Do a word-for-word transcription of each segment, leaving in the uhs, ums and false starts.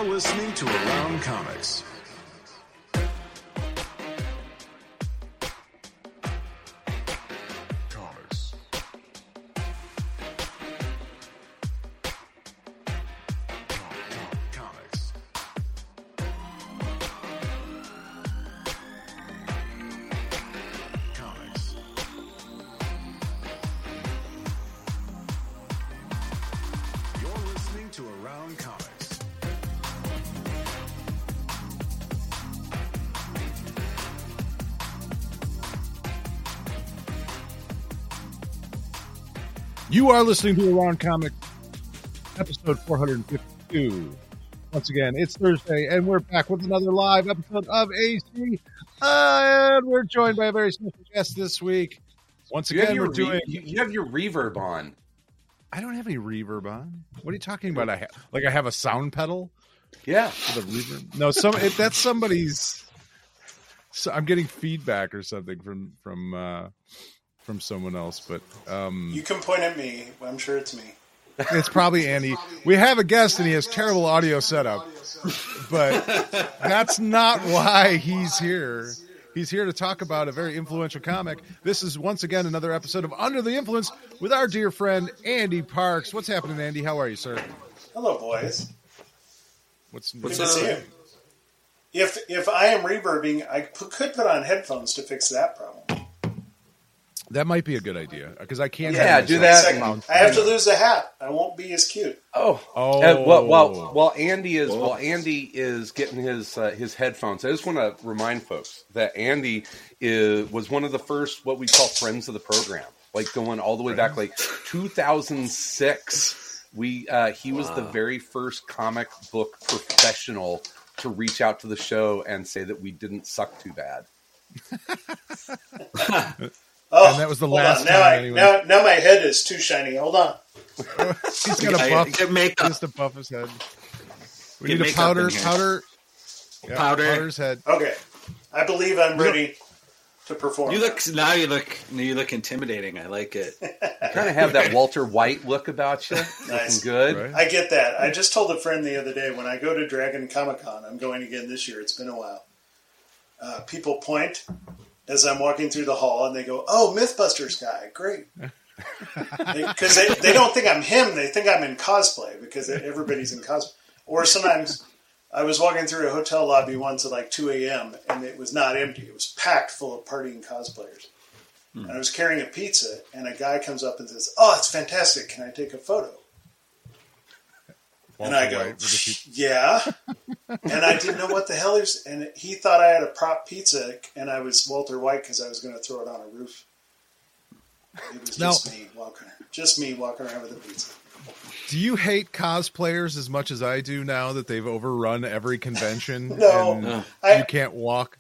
You're listening to Around Comics. Comics. Comics. Comics. You're listening to Around Comics. You are listening to Around Comics, episode four hundred fifty-two. Once again, it's Thursday, and we're back with another live episode of A C. Uh, and we're joined by a very special guest this week. Once You have again, your we're doing... re- you have your reverb on. I don't have any reverb on. What are you talking about? I have, like I have a sound pedal? Yeah. With a reverb? No, some it, that's somebody's... So I'm getting feedback or something from from uh, from someone else, but... Um, You can point at me. I'm sure it's me. It's probably Andy. We have a guest, and he has terrible audio setup, but that's not why he's here. He's here to talk about a very influential comic. This is, once again, another episode of Under the Influence with our dear friend, Andy Parks. What's happening, Andy? How are you, sir? Hello, boys. What's, Good what's to see you. If if I am reverbing, I p- could put on headphones to fix that problem. That might be a good idea, because I can't Yeah, have do myself that. mount- I have to lose a hat. I won't be as cute. Oh, Oh. Uh, well, while while Andy is while Andy is getting his uh, his headphones, I just want to remind folks that Andy is was one of the first what we call friends of the program, like going all the way back, like two thousand six. We uh, he was the very first comic book professional to reach out to the show and say that we didn't suck too bad. Oh, And that was the hold last on. Now, time, I, anyway. now, now my head is too shiny. Hold on. He's got a buff. Get makeup. Just to buff his head. We Get need a makeup powder, in here. powder, yeah, Powder. powder's head. Okay. I believe I'm ready to perform. You look now. You look you look intimidating. I like it. Kind of have that Walter White look about you. Nice. Looking good. Right? I get that. I just told a friend the other day, when I go to Dragon Comic Con, I'm going again this year. It's been a while. Uh, people point as I'm walking through the hall, and they go, "Oh, Mythbusters guy, great!" Because they, they, they don't think I'm him; they think I'm in cosplay because everybody's in cosplay. Or sometimes I was walking through a hotel lobby once at like two a.m. and it was not empty; it was packed full of partying cosplayers. Hmm. And I was carrying a pizza, and a guy comes up and says, "Oh, it's fantastic! Can I take a photo?" Walter And I go, White with the pe- yeah. And I didn't know what the hell he was. And he thought I had a prop pizza, and I was Walter White because I was going to throw it on a roof. It was just Now- me walking, just me walking around with a pizza. Do you hate cosplayers as much as I do now that they've overrun every convention No, and No. I- you can't walk?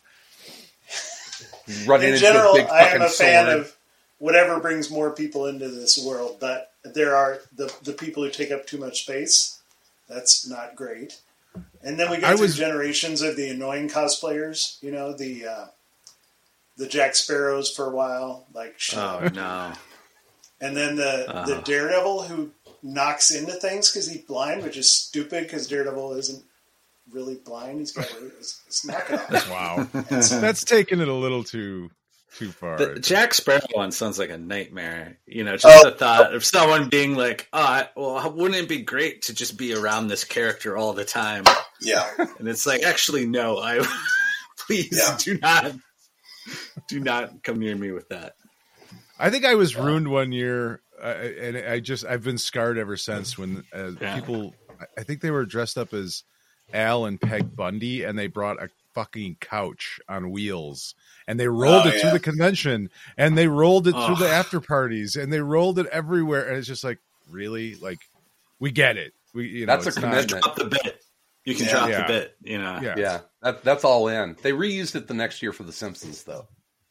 Running In into general, a big I am fucking a fan sword. of whatever brings more people into this world. But there are the the people who take up too much space. That's not great. And then we go I through was- generations of the annoying cosplayers. You know, the uh, the Jack Sparrows for a while, like Oh no! and then the Uh. the Daredevil who knocks into things because he's blind, which is stupid because Daredevil isn't really blind. He's got it's, it's knock it off. Wow. That's taking it a little too too far. The Jack Sparrow one sounds like a nightmare. You know, just Oh. the thought of someone being like, "Oh, well, wouldn't it be great to just be around this character all the time?" Yeah, And it's like, actually, no. I please Yeah. do not, do not come near me with that. I think I was ruined one year, uh, and I just I've been scarred ever since. When uh, Yeah. people, I think they were dressed up as Al and Peg Bundy, and they brought a fucking couch on wheels, and they rolled Oh, it yeah. through the convention, and they rolled it Oh. through the after parties, and they rolled it everywhere, and it's just like, really, like, we get it. We, you know, That's a it's not- commitment. Drop the bit. You can Yeah. drop Yeah. the bit. You know. Yeah. Yeah, that, that's all in. They reused it the next year for The Simpsons, though.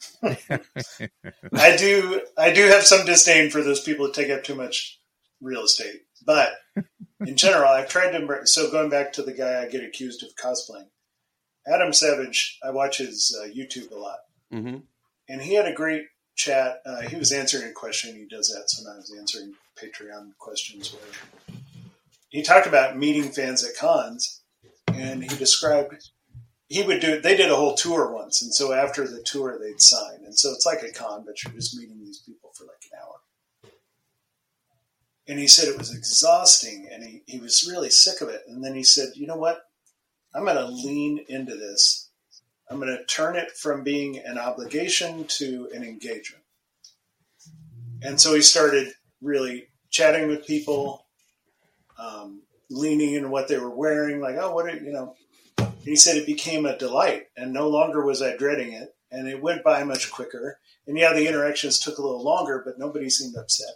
I do. I do have some disdain for those people that take up too much real estate, but in general, I've tried to. So going back to the guy I get accused of cosplaying, Adam Savage. I watch his uh, YouTube a lot, Mm-hmm. and he had a great chat. Uh, he was answering a question. He does that sometimes, answering Patreon questions. Where he talked about meeting fans at cons, and he described he would do. They did a whole tour once, and so after the tour, they'd sign, and so it's like a con, but you're just meeting these people for like an hour. And he said it was exhausting, and he, he was really sick of it. And then he said, "You know what? I'm going to lean into this. I'm going to turn it from being an obligation to an engagement." And so he started really chatting with people, um, leaning into what they were wearing, like, "Oh, what are you know?" And he said it became a delight, and no longer was I dreading it, and it went by much quicker. And yeah, the interactions took a little longer, but nobody seemed upset.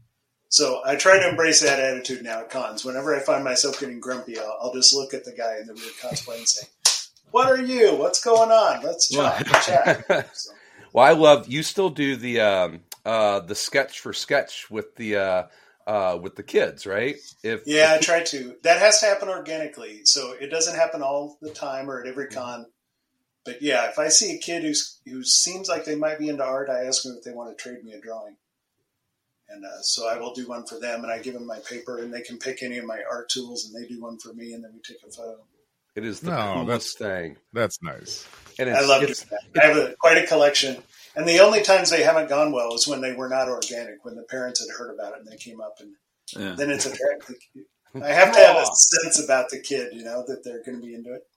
So I try to embrace that attitude now at cons. Whenever I find myself getting grumpy, I'll, I'll just look at the guy in the weird cosplay and say, "What are you? What's going on? Let's chat." chat. So. Well, I love you. Still do the um, uh, the sketch for sketch with the uh, uh, with the kids, right? If yeah, if, I try to. That has to happen organically, so it doesn't happen all the time or at every con. But yeah, if I see a kid who's who seems like they might be into art, I ask them if they want to trade me a drawing. And uh, so I will do one for them, and I give them my paper, and they can pick any of my art tools, and they do one for me, and then we take a photo. It is the No, coolest thing. That's nice. And it's, I love it's, doing that. I have a, quite a collection, and the only times they haven't gone well is when they were not organic, when the parents had heard about it and they came up, and Yeah. then it's a I have to have a sense about the kid, you know, that they're going to be into it.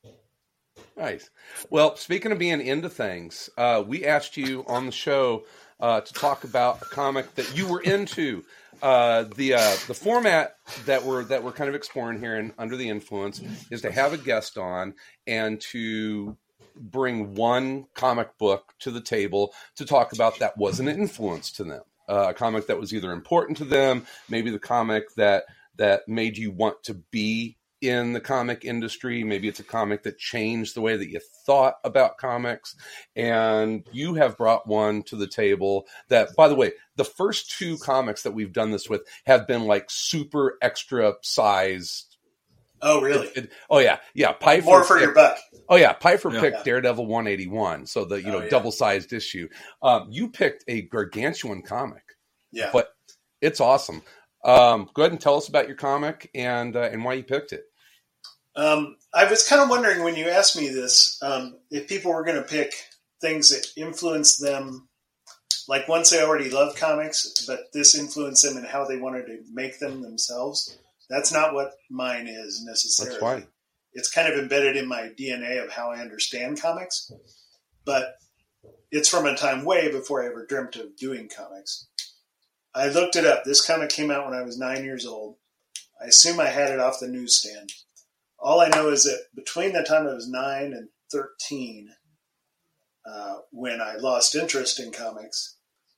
Nice. Well, speaking of being into things, uh, we asked you on the show uh, to talk about a comic that you were into. Uh, the uh, the format that we're that we're kind of exploring here in Under the Influence is to have a guest on and to bring one comic book to the table to talk about that was an influence to them, uh, a comic that was either important to them, maybe the comic that that made you want to be in the comic industry. Maybe it's a comic that changed the way that you thought about comics. And you have brought one to the table that, by the way, the first two comics that we've done this with have been like super extra sized. Oh, really? It, it, oh, yeah. Yeah. Piper More for picked, your buck. Oh, yeah. Piper Yeah. picked Daredevil one eighty-one. So the, you know, Oh, yeah. double sized issue. Um, you picked a gargantuan comic, Yeah. but it's awesome. Um, go ahead and tell us about your comic and, uh, and why you picked it. Um, I was kind of wondering when you asked me this, um, if people were going to pick things that influenced them, like once they already loved comics, but this influenced them in how they wanted to make them themselves. That's not what mine is necessarily. That's fine. It's kind of embedded in my D N A of how I understand comics, but it's from a time way before I ever dreamt of doing comics. I looked it up. This comic came out when I was nine years old. I assume I had it off the newsstand. All I know is that between the time I was nine and thirteen, uh, when I lost interest in comics,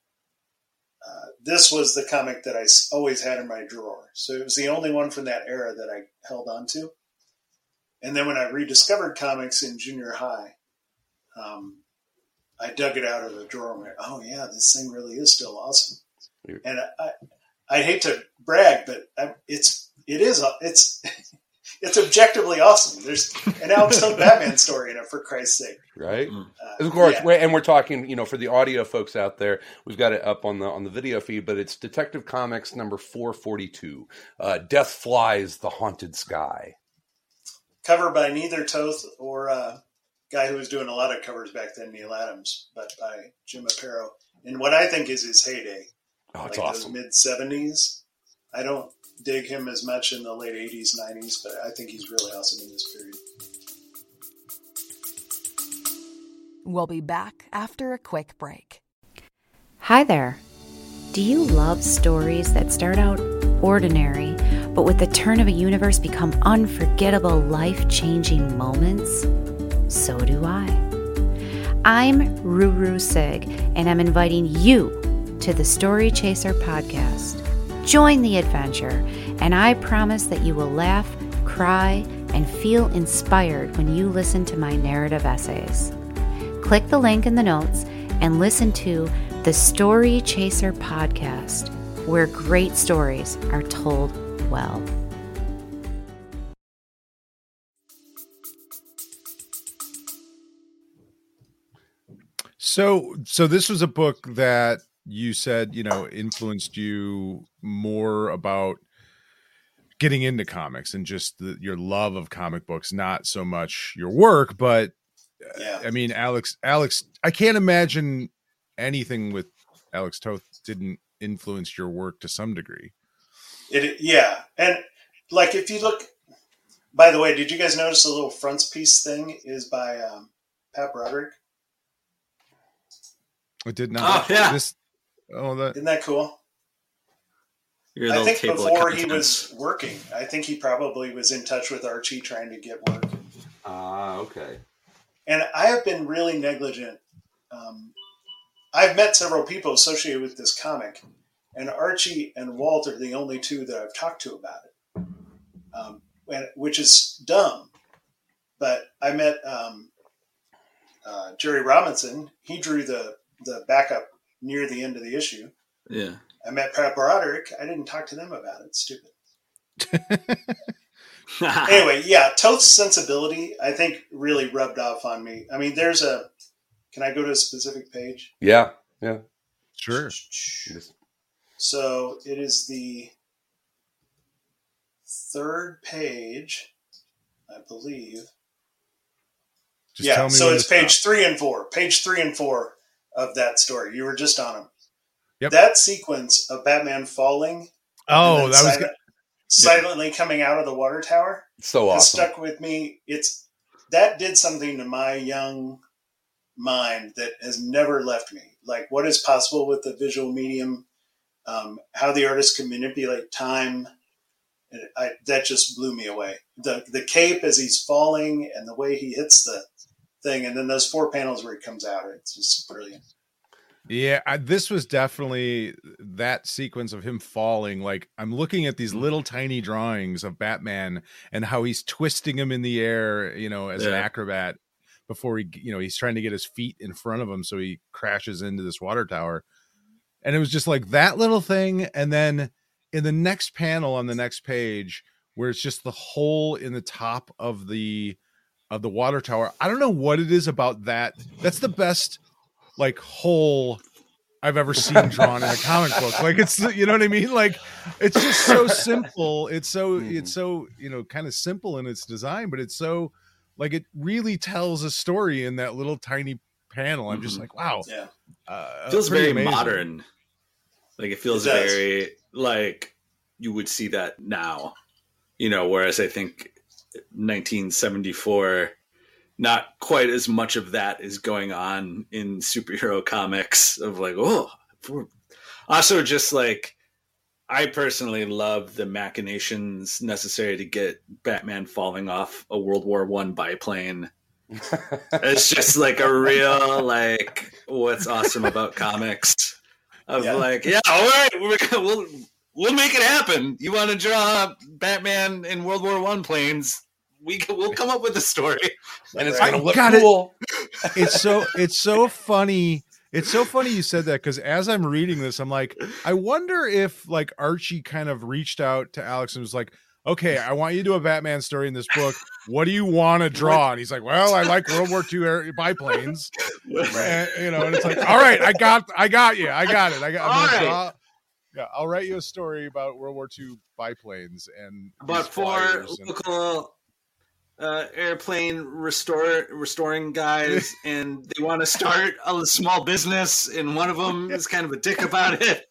uh, this was the comic that I always had in my drawer. So it was the only one from that era that I held on to. And then when I rediscovered comics in junior high, um, I dug it out of the drawer and went, "Oh yeah, this thing really is still awesome." And I, I, I hate to brag, but I, it's it is it's. It's objectively awesome. There's an Alex Stone Batman story in it, for Christ's sake. Right. Uh, Of course, yeah. we're, and we're talking, you know, for the audio folks out there, we've got it up on the on the video feed, but it's Detective Comics number four forty-two, uh, Death Flies the Haunted Sky. Cover by neither Toth or a uh, guy who was doing a lot of covers back then, Neil Adams, but by Jim Aparo. In what I think is his heyday. Oh, it's like awesome. Those mid-seventies. I don't dig him as much in the late eighties, nineties, but I think he's really awesome in this period. We'll be back after a quick break. Hi there. Do you love stories that start out ordinary, but with the turn of a universe become unforgettable, life-changing moments? So do I. I'm Ruru Sig, and I'm inviting you to the Story Chaser podcast. Join the adventure, and I promise that you will laugh, cry, and feel inspired when you listen to my narrative essays. Click the link in the notes and listen to the Story Chaser podcast, where great stories are told well. So, so this was a book that you said, you know, influenced you more about getting into comics and just the, your love of comic books, not so much your work, but Yeah. I mean, Alex, Alex, I can't imagine anything with Alex Toth didn't influence your work to some degree. It, yeah. And like, if you look, by the way, did you guys notice the little frontispiece thing is by um, Pat Broderick? It did not. Oh, yeah. This, oh, that. Isn't that cool? Your I little think table of before he contents. was working, I think he probably was in touch with Archie trying to get work. Ah, okay. And I have been really negligent. Um, I've met several people associated with this comic, and Archie and Walt are the only two that I've talked to about it, um, and, which is dumb. But I met um, uh, Jerry Robinson. He drew the, the backup near the end of the issue. Yeah. I met Pat Broderick. I didn't talk to them about it. Stupid. Anyway, yeah, Toth's sensibility, I think, really rubbed off on me. I mean, there's a... Can I go to a specific page? Yeah, yeah. Sure. So it is the third page, I believe. Just yeah, tell me so when it's to page stop. three and four. Page three and four of that story. You were just on them. Yep. That sequence of Batman falling, Oh, and then that was silent- good. silently coming out of the water tower, So has awesome. stuck with me. It's that did something to my young mind that has never left me. Like what is possible with the visual medium, um, how the artist can manipulate time. And I, that just blew me away. The the cape as he's falling and the way he hits the thing, and then those four panels where he comes out. It's just brilliant. Yeah, I, this was definitely that sequence of him falling. Like I'm looking at these little tiny drawings of Batman and how he's twisting him in the air, you know, as an Yeah. acrobat before he, you know, he's trying to get his feet in front of him so he crashes into this water tower. And it was just like that little thing. And then in the next panel on the next page, where it's just the hole in the top of the of the water tower. I don't know what it is about that. That's the best like hole I've ever seen drawn in a comic book. Like it's, you know what I mean? Like it's just so simple. It's so, Mhm. it's so, you know, kind of simple in its design, but it's so like, it really tells a story in that little tiny panel. I'm just Mhm. like, wow. Yeah. Uh, feels pretty very amazing. modern. Like it feels It does. very like you would see that now, you know. Whereas I think nineteen seventy-four, not quite as much of that is going on in superhero comics. Of like, oh, we're... also just like I personally love the machinations necessary to get Batman falling off a World War One biplane. It's just like a real like what's awesome about comics of Yeah. like yeah all right we're gonna, we'll we'll make it happen. You want to draw Batman in World War One planes? We can, we'll come up with a story. And it's Right. going to look Got it. cool. It's so, it's so funny. It's so funny you said that because as I'm reading this, I'm like, I wonder if like Archie kind of reached out to Alex and was like, okay, I want you to do a Batman story in this book. What do you want to draw? And he's like, well, I like World War Two air biplanes. And, you know, and it's like, all right, I got, I got you. I got it. I got, I'm All gonna right. draw. Yeah, I'll write you a story about World War Two biplanes and About these four flyers and- local uh, airplane restore restoring guys, and they want to start a small business, and one of them is kind of a dick about it.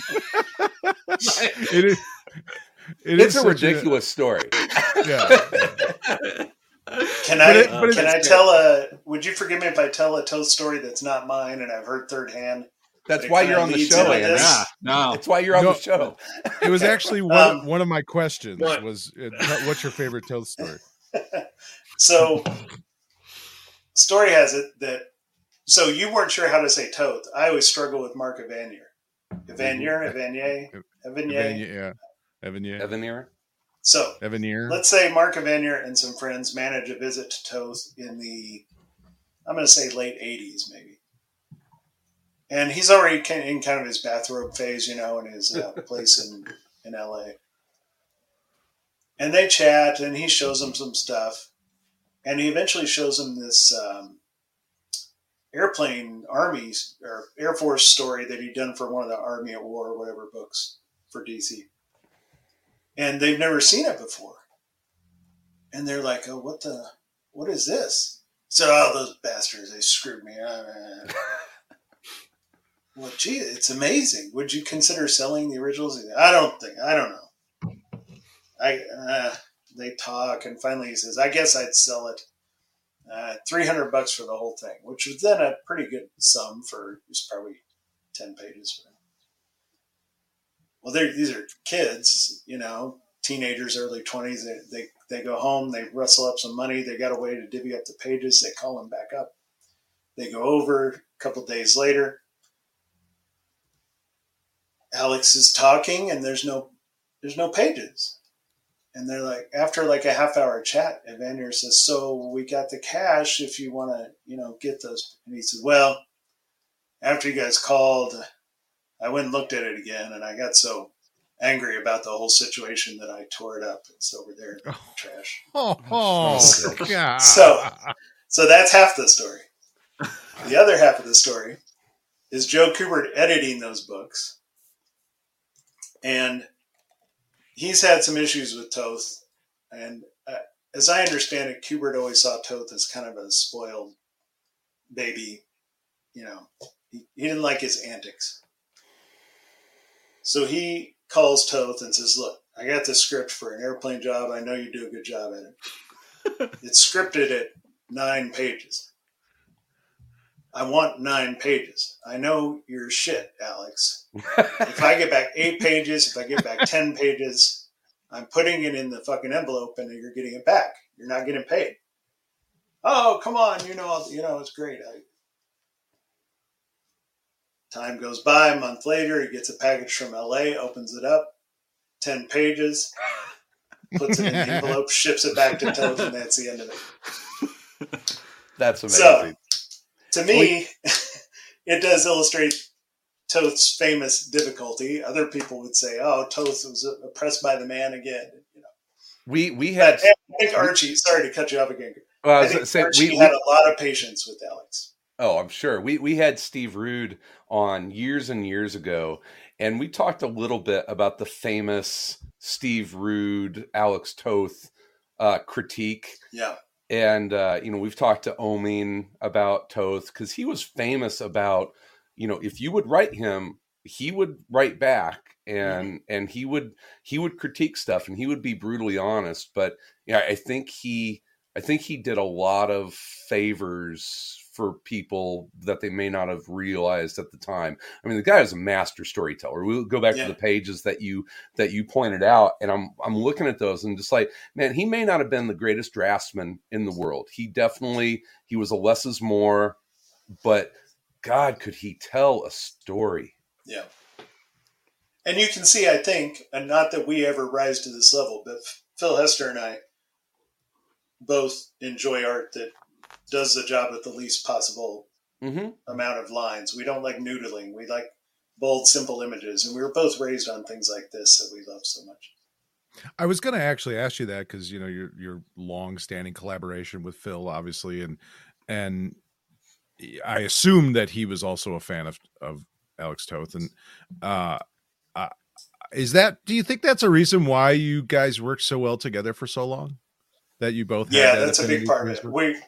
It is. It It's is a such ridiculous story. yeah. Can But I it- but can it's I tell a? Would you forgive me if I tell a Toth story that's not mine and I've heard third hand? That's It why kinda you're on the leads show, into Andy. this. Yeah, no. That's why you're on No. the show. It was actually one, Um, one of my questions What? was, uh, t- what's your favorite Toth story? So, story has it that so you weren't sure how to say Toth. I always struggle with Mark Evanier. Evanier, Evanier, Evanier. Evan, yeah. Evan, yeah. Evan here. So Evan Ear. let's say Mark Evanier and some friends manage a visit to Toth in the, I'm going to say late eighties maybe. And he's already kind of in kind of his bathrobe phase, you know, in his uh, place in, in L A. And they chat, and he shows them some stuff. And he eventually shows them this um, airplane Army or Air Force story that he'd done for one of the Army at War or whatever books for D C. and they've never seen it before. And they're like, oh, what the, what is this? So, oh, those bastards, they screwed me. Well, gee, it's amazing. Would you consider selling the originals? I don't think, I don't know. I, uh, they talk, and finally he says, I guess I'd sell it. Uh, three hundred bucks for the whole thing, which was then a pretty good sum for, it was probably ten pages for him. Well, these are kids, you know, teenagers, early twenties. They, they they go home, they rustle up some money. They got a way to divvy up the pages. They call them back up. They go over a couple days later. Alex is talking, and there's no there's no pages. And they're like, after like a half hour chat, Evander says, so we got the cash if you want to, you know, get those. And he says, well, after you guys called, I went and looked at it again, and I got so angry about the whole situation that I tore it up. It's over there in the oh. trash. Oh, oh God. So, so that's half the story. The other half of the story is Joe Kubert editing those books. And he's had some issues with Toth. And uh, as I understand it, Kubert always saw Toth as kind of a spoiled baby. You know, he, he didn't like his antics. So he calls Toth and says, look, I got this script for an airplane job. I know you do a good job at it. It's scripted at nine pages. I want nine pages. I know you're shit, Alex. If I get back eight pages, if I get back ten pages, I'm putting it in the fucking envelope and you're getting it back. You're not getting paid. Oh, come on. You know, you know, it's great. I, Time goes by, a month later, he gets a package from L A, opens it up, ten pages, puts it in the envelope, ships it back to Toth, and that's the end of it. That's amazing. So, to me, it does illustrate Toth's famous difficulty. Other people would say, oh, Toth was oppressed by the man again. You know, We we had... But I think Archie, sorry to cut you off again. Well, I, I think say, Archie we, had we, a lot of patience with Alex. Oh, I'm sure. We we had Steve Rude on years and years ago, and we talked a little bit about the famous Steve Rude, Alex Toth uh, critique. Yeah. And, uh, you know, we've talked to Omin about Toth because he was famous about, you know, if you would write him, he would write back and mm-hmm. and he would he would critique stuff and he would be brutally honest. But yeah, I think he I think he did a lot of favors for people that they may not have realized at the time. I mean, the guy is a master storyteller. We'll go back yeah. to the pages that you that you pointed out, and I'm I'm looking at those and just like, man, he may not have been the greatest draftsman in the world. He definitely he was a less is more, but God, could he tell a story? Yeah. And you can see, I think, and not that we ever rise to this level, but Phil Hester and I both enjoy art that does the job at the least possible mm-hmm. amount of lines. We don't like noodling. We like bold, simple images. And we were both raised on things like this that we love so much. I was going to actually ask you that because, you know, your your long-standing collaboration with Phil, obviously, and and I assumed that he was also a fan of, of Alex Toth. And uh, uh, is that, do you think that's a reason why you guys worked so well together for so long? That you both yeah, had that that's a big part of it. We,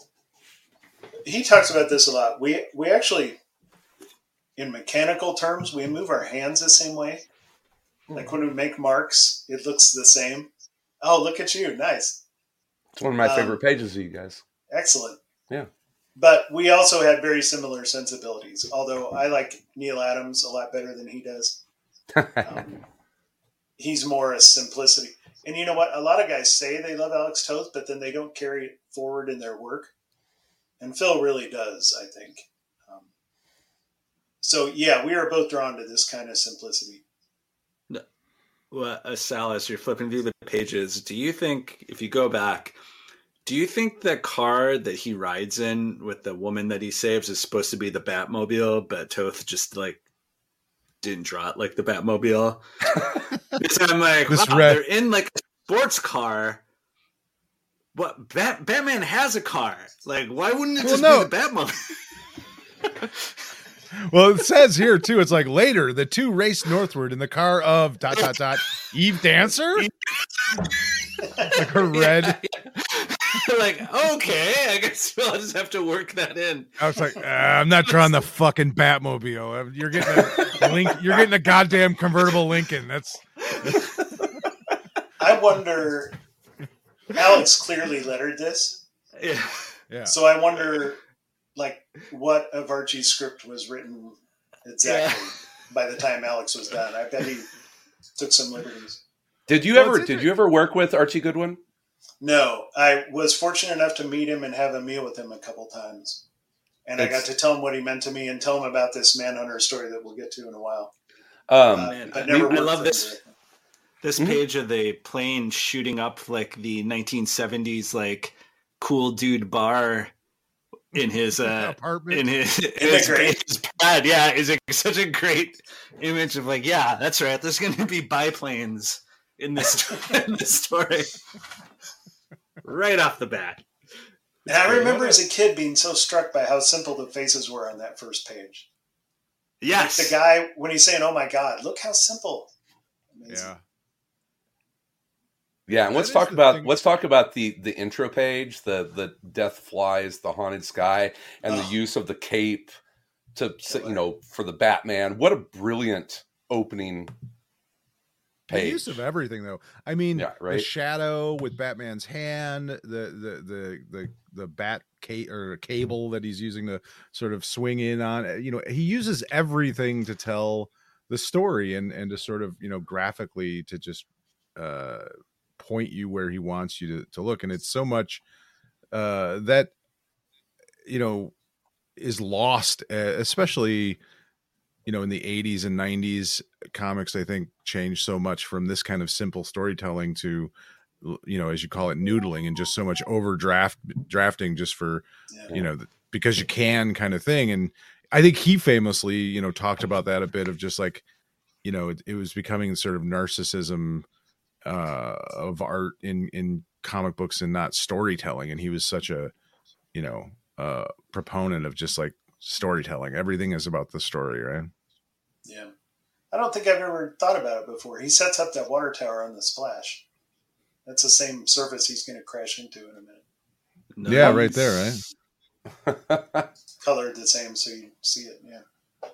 he talks about this a lot. We we actually, in mechanical terms, we move our hands the same way. Like when we make marks, it looks the same. Oh, look at you. Nice. It's one of my um, favorite pages of you guys. Excellent. Yeah. But we also had very similar sensibilities, although I like Neil Adams a lot better than he does. Um, he's more a simplicity. And you know what? A lot of guys say they love Alex Toth, but then they don't carry it forward in their work. And Phil really does, I think. Um, so, yeah, we are both drawn to this kind of simplicity. No. Well, uh, Sal, as you're flipping through the pages, do you think, if you go back, do you think the car that he rides in with the woman that he saves is supposed to be the Batmobile, but Toth just, like, didn't draw it like the Batmobile? Because I'm like, wow, red- they're in, like, a sports car. What? Bat- Batman has a car. Like, why wouldn't it well, just no. be the Batmobile? Well, it says here too. It's like later the two raced northward in the car of dot dot dot Eve Dancer. Like her red. Like, okay, I guess I'll just have to work that in. I was like, uh, I'm not drawing the fucking Batmobile. You're getting a link. You're getting a goddamn convertible Lincoln. That's. I wonder. Alex clearly lettered this. Yeah. Yeah. So I wonder, like, what of Archie's script was written exactly Yeah. by the time Alex was done. I bet he took some liberties. Did you Well, ever it's did you ever work with Archie Goodwin? No, I was fortunate enough to meet him and have a meal with him a couple times. And I It's- got to tell him what he meant to me and tell him about this Manhunter story that we'll get to in a while. Um, Uh, man, but I- never I worked love for this. him directly. This Mhm. page of the plane shooting up like the nineteen seventies like cool dude bar in his uh Apartment. in his, in Isn't it his, great? his pad. Yeah, is a, such a great image of like, yeah, that's right. There's going to be biplanes in this in this story right off the bat. And I remember as a kid being so struck by how simple the faces were on that first page. Yes, The guy, when he's saying, oh my God, look how simple. Amazing. Yeah. Yeah, and That let's is talk the about thing. let's talk about the the intro page, the the death flies, the haunted sky, and the Oh. use of the cape to s- Killer. you know for the Batman. What a brilliant opening The page. use of everything, though. I mean, Yeah, the right? shadow with Batman's hand, the the the the the bat ca- or cable that he's using to sort of swing in on. You know, he uses everything to tell the story and and to sort of you know graphically to just uh, point you where he wants you to to look. And it's so much uh, that you know is lost, uh, especially you know in the eighties and nineties. Comics, I think, changed so much from this kind of simple storytelling to, you know, as you call it, noodling and just so much overdraft drafting just for, Yeah. you know, because you can kind of thing. And I think he famously, you know, talked about that a bit of just like, you know, it, it was becoming sort of narcissism uh, of art in, in comic books and not storytelling. And he was such a, you know, uh, proponent of just like storytelling. Everything is about the story, right? Yeah. I don't think I've ever thought about it before. He sets up that water tower on the splash. That's the same surface he's going to crash into in a minute. No. Yeah, right there, right? Colored the same so you see it. Yeah.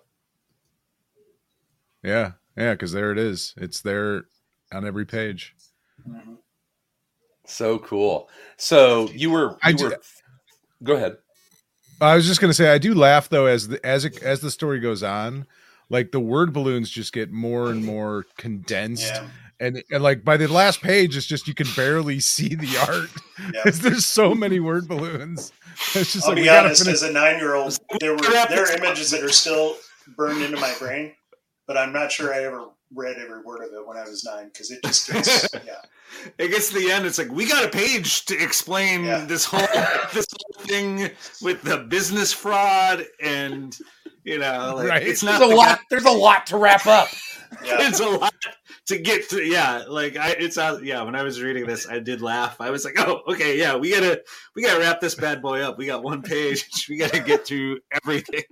Yeah, yeah, because there it is. It's there on every page. Mm-hmm. So cool. So you were I you do- were. Go ahead. I was just gonna say I do laugh though as the, as it, as the story goes on, like the word balloons just get more and more condensed, Yeah. and and like by the last page, it's just you can barely see the art Yeah. because there's so many word balloons. It's just I'll like we be gotta honest, finish. as a nine-year-old, there were there are images that are still burned into my brain, but I'm not sure I ever read every word of it when I was nine because it just gets yeah. It gets to the end. It's like we got a page to explain Yeah. this whole this whole thing with the business fraud, and you know, like, Right. it's not There's a the lot. There's a lot to wrap up. Yeah. It's a lot to get to. Yeah, like I, it's uh, yeah. When I was reading this, I did laugh. I was like, oh, okay, yeah, we gotta we gotta wrap this bad boy up. We got one page. We gotta get through everything.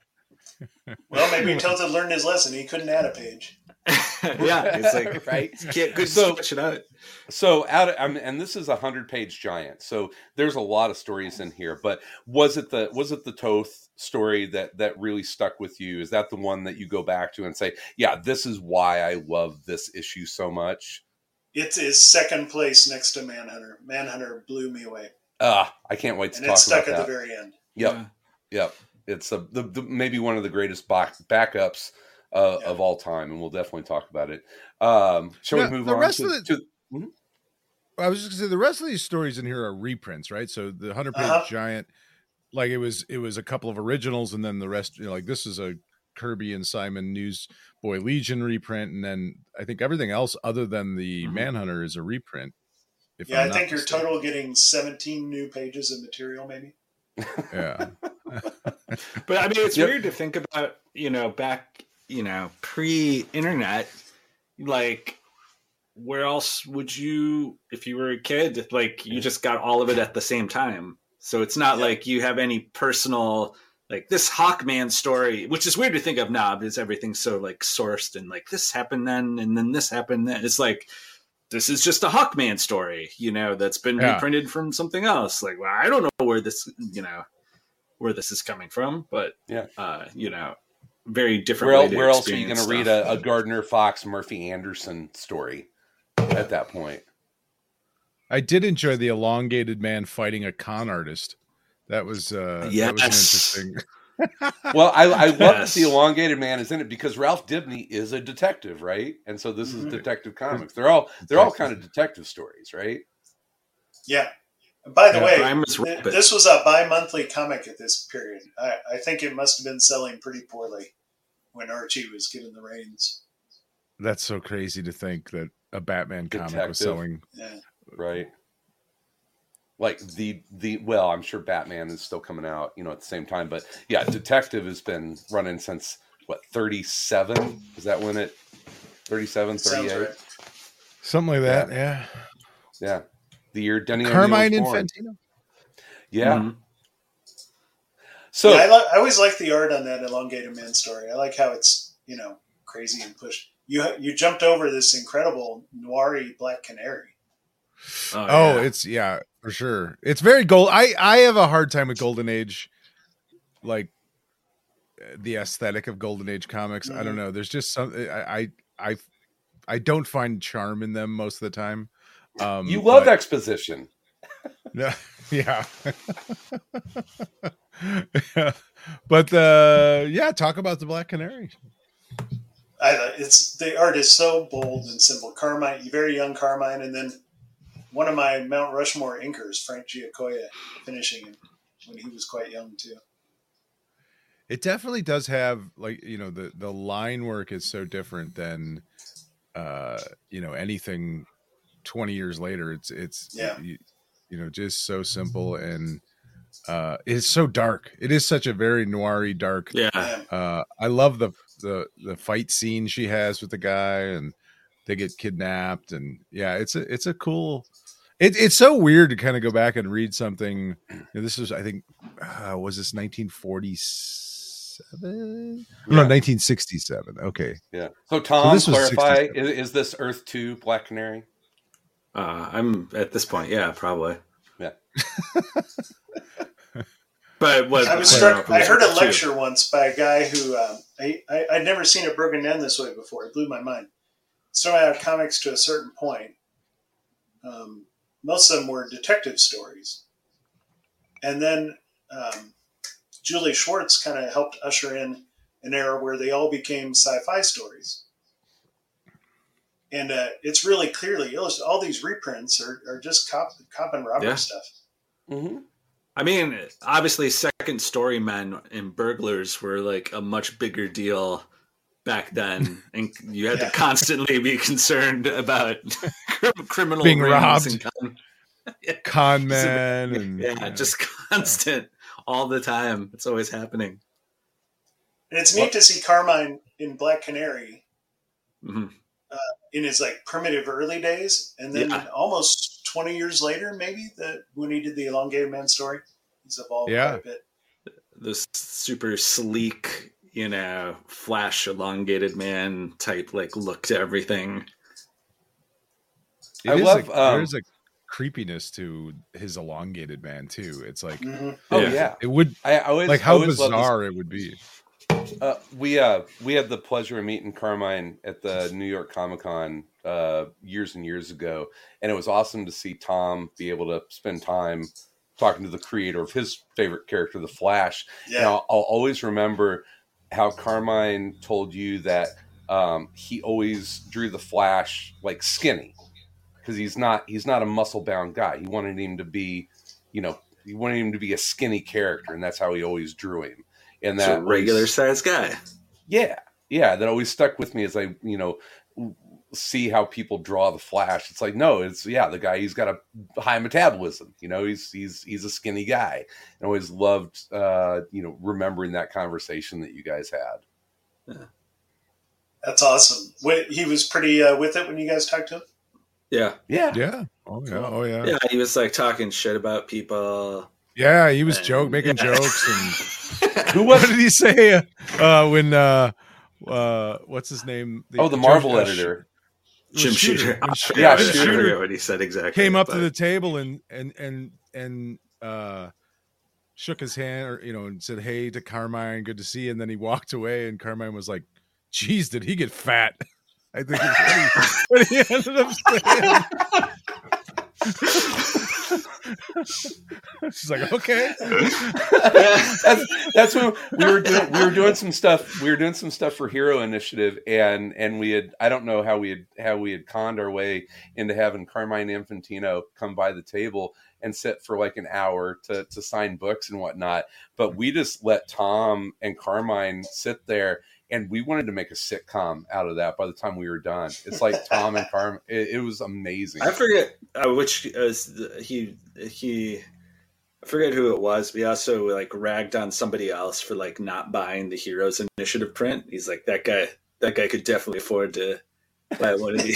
Well, maybe Tilted learned his lesson. He couldn't add a page. Yeah, it's like Right. can't good So- stretch it out. So out of, I mean, and this is a hundred page giant. So there's a lot of stories in here. But was it the was it the Toth story that that really stuck with you? Is that the one that you go back to and say, yeah, this is why I love this issue so much? It is second place next to Manhunter. Manhunter blew me away, Ah, I can't wait to and talk it's stuck about at that. the very end. Yep, Yeah. yep. It's a the, the maybe one of the greatest back, backups uh, Yeah. of all time, and we'll definitely talk about it. Um, shall Now, we move the on rest to, of the- to I was just gonna say the rest of these stories in here are reprints, right? So the hundred page Uh-huh. giant, like it was it was a couple of originals, and then the rest, you know, like this is a Kirby and Simon Newsboy Legion reprint, and then I think everything else other than the Mhm. Manhunter is a reprint. If Yeah, I'm I not think you're mistaken. total getting seventeen new pages of material, maybe. Yeah, But I mean, it's Yep. weird to think about, you know, back, you know, pre-internet, like, where else would you, if you were a kid, like, you just got all of it at the same time. So it's not Yeah. like you have any personal, like this Hawkman story, which is weird to think of now because everything's so like sourced and like this happened then and then this happened then. It's like, this is just a Hawkman story, you know, that's been Yeah. reprinted from something else. Like, well, I don't know where this, you know, where this is coming from, but Yeah. uh, you know, very different. Where, way el- to where else are you going experience to read stuff. a, a Gardner Fox, Murphy Anderson story at that point? I did enjoy the elongated man fighting a con artist. That was uh, that was an Yes. interesting. Well, I, I love Yes. that the elongated man is in it because Ralph Dibny is a detective, right? And so this Mhm. is Detective Comics. They're all they're all kind of detective stories, right? Yeah. And by the Yeah, way, Primus th- Rabbit. this was a bi-monthly comic at this period. I, I think it must have been selling pretty poorly when Archie was given the reins. That's so crazy to think that a Batman comic was Detective. selling. Yeah. Right. Like the the well, I'm sure Batman is still coming out, you know, at the same time. But yeah, Detective has been running since what, thirty-seven? Is that when it thirty-seven, Sounds thirty-eight? right. Something like that, yeah. Yeah. The year Denny Carmine O'Neill was born. Infantino. Yeah. Mhm. So yeah, I, li- I always like the art on that elongated man story. I like how it's, you know, crazy and pushed. You you jumped over this incredible noiry Black Canary. Oh, Oh, yeah. it's yeah, for sure. It's very gold. I I have a hard time with Golden Age, like uh, the aesthetic of Golden Age comics. I don't Mhm. know. There's just some I I I, I don't find charm in them most of the time. Um, you love but- exposition. No, yeah. But uh yeah, talk about the Black Canary. I, it's the art is so bold and simple. Carmine, very young Carmine, and then one of my Mount Rushmore inkers, Frank Giacoya, finishing him when he was quite young too. It definitely does have, like, you know, the the line work is so different than uh you know, anything twenty years later. It's it's Yeah. you, you know, just so simple, and uh it's so dark. It is such a very noiry dark. Yeah. Yeah. Uh I love the the the fight scene she has with the guy, and they get kidnapped, and yeah, it's a it's a cool. It, it's so weird to kind of go back and read something. You know, this was, I think, uh, was this nineteen forty-seven? No, Yeah. nineteen sixty-seven. Okay. Yeah. So Tom, this was clarify, sixty-seven. is, is this Earth two Black Canary? Uh, I'm at this point, yeah, probably. Yeah. But what I was I struck. don't know, I it was heard a two. lecture once by a guy who um, I, I I'd never seen it broken down this way before. It blew my mind. Starting out comics to a certain point, um, most of them were detective stories, and then um, Julie Schwartz kind of helped usher in an era where they all became sci-fi stories. And uh, it's really clearly illustrated. All these reprints are, are just cop, cop and robber Yeah. stuff. Mm-hmm. I mean, obviously, second story men and burglars were like a much bigger deal back then, and you had Yeah. to constantly be concerned about criminal Being rings robbed. and con- Con man. And, yeah, just constant all the time. It's always happening. And it's neat to see Carmine in Black Canary hmm in his like primitive early days, and then Yeah. almost twenty years later, maybe that when he did the elongated man story, he's evolved Yeah. quite a bit. This super sleek, you know, flash elongated man type like look to everything. It I is love, a, um, there's a creepiness to his elongated man too. It's like Mm-hmm. Oh Yeah. yeah. it would I, I always like I how always love this- bizarre it would be. Uh, we uh we had the pleasure of meeting Carmine at the New York Comic Con uh, years and years ago, and it was awesome to see Tom be able to spend time talking to the creator of his favorite character, the Flash. Yeah. And I'll, I'll always remember how Carmine told you that um, he always drew the Flash like skinny because he's not he's not a muscle bound guy. He wanted him to be, you know, he wanted him to be a skinny character, and that's how he always drew him. And It's that a regular always- sized guy. yeah, yeah, that always stuck with me as I, you know, see how people draw the Flash. It's like, no, it's yeah, the guy, he's got a high metabolism. You know, he's he's he's a skinny guy. And I always loved, uh, you know, remembering that conversation that you guys had. That's awesome. Wait, he was pretty uh, with it when you guys talked to him. Yeah. Yeah, Yeah. Oh yeah. Oh yeah. Yeah. He was like talking shit about people. Yeah, he was joke making yeah. jokes and who what did he say uh, when uh, uh, what's his name? The, oh, the Marvel Jim, editor, Jim Shooter. Shooter. Yeah, Jim Shooter. Shooter what he said exactly. Came up but... to the table and and and and uh, shook his hand, or you know, and said, "Hey" to Carmine, good to see you. And then he walked away, and Carmine was like, "Geez, did he get fat?" I think is what he, what he ended up saying. She's like, okay. that's that's when we were doing we were doing some stuff. We were doing some stuff for Hero Initiative, and and we had I don't know how we had how we had conned our way into having Carmine Infantino come by the table and sit for like an hour to to sign books and whatnot. But we just let Tom and Carmine sit there. And we wanted to make a sitcom out of that by the time we were done. It's like Tom and Carmen. It, it was amazing. I forget uh, which was the, he he. I forget who it was. But he also like ragged on somebody else for like not buying the Heroes Initiative print. He's like, that guy. That guy could definitely afford to buy one of these.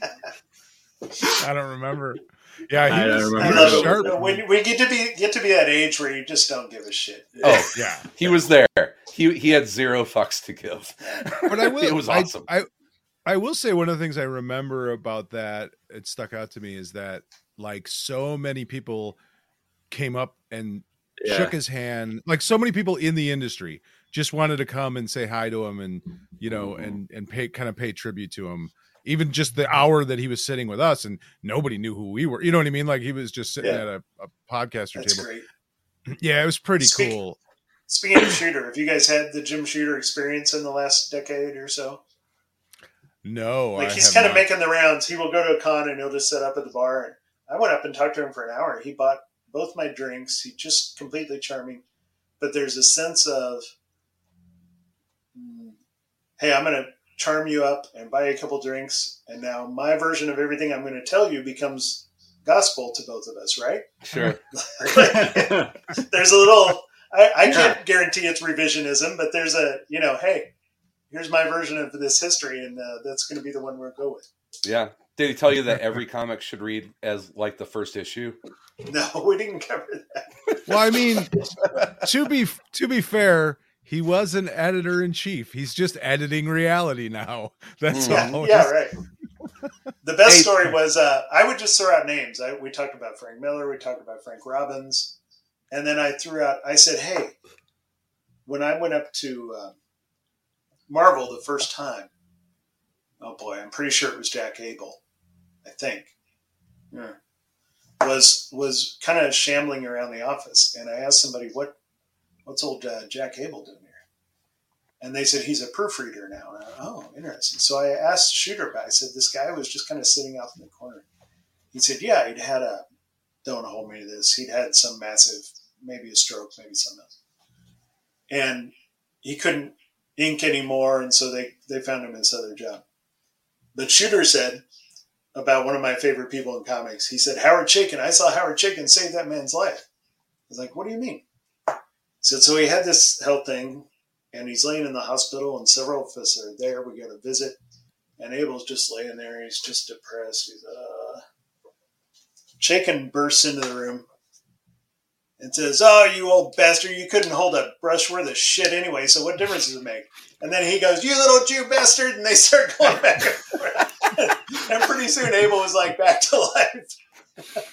I don't remember. Yeah, he I was, don't he remember. was sharp. Uh, when we get to be get to be that age where you just don't give a shit. Oh yeah, he was there. He he had zero fucks to give. But I will. It was awesome. I, I I will say one of the things I remember about that, it stuck out to me, is that like so many people came up and yeah. shook his hand. Like so many people in the industry just wanted to come and say hi to him, and you know, and and pay kind of pay tribute to him. Even just the hour that he was sitting with us, and nobody knew who we were. You know what I mean? Like he was just sitting yeah. at a, a podcaster That's table. Great. Yeah, it was pretty Speak, cool. Speaking of Shooter, have you guys had the Jim Shooter experience in the last decade or so? No, like I he's have kind not. of making the rounds. He will go to a con and he'll just sit up at the bar. And I went up and talked to him for an hour. He bought both my drinks. He just completely charming. But there's a sense of, hey, I'm going to charm you up and buy you a couple drinks, and now my version of everything I'm going to tell you becomes gospel to both of us, right? Sure. There's a little I, I can't yeah. guarantee it's revisionism, but there's a, you know, hey, here's my version of this history, and uh, that's going to be the one we'll go with. Yeah. Did he tell you that every comic should read as like the first issue? No, we didn't cover that. Well, I mean, to be to be fair, he was an editor in chief. He's just editing reality now. That's yeah, all. Yeah, right. The best story was uh, I would just throw out names. I, we talked about Frank Miller. We talked about Frank Robbins. And then I threw out, I said, hey, when I went up to uh, Marvel the first time, oh boy, I'm pretty sure it was Jack Abel, I think. Yeah. Was was kind of shambling around the office, and I asked somebody, "What, what's old uh, Jack Abel doing here?" And they said he's a proofreader now. And I went, oh, interesting. So I asked Shooter guy. I said, this guy was just kind of sitting out in the corner. He said, yeah, he'd had a, don't hold me to this. He'd had some massive, maybe a stroke, maybe something else, and he couldn't ink anymore, and so they they found him this other job. But Shooter said about one of my favorite people in comics, he said, Howard Chaykin, I saw Howard Chaykin save that man's life. I was like, what do you mean? He said, so he had this health thing, and he's laying in the hospital, and several of us are there. We got a visit, and Abel's just laying there. He's just depressed. He's, uh... Chaykin bursts into the room and says, oh, you old bastard, you couldn't hold a brush worth of shit anyway, so what difference does it make? And then he goes, you little Jew bastard, and they start going back and forth. And pretty soon Abel was like back to life.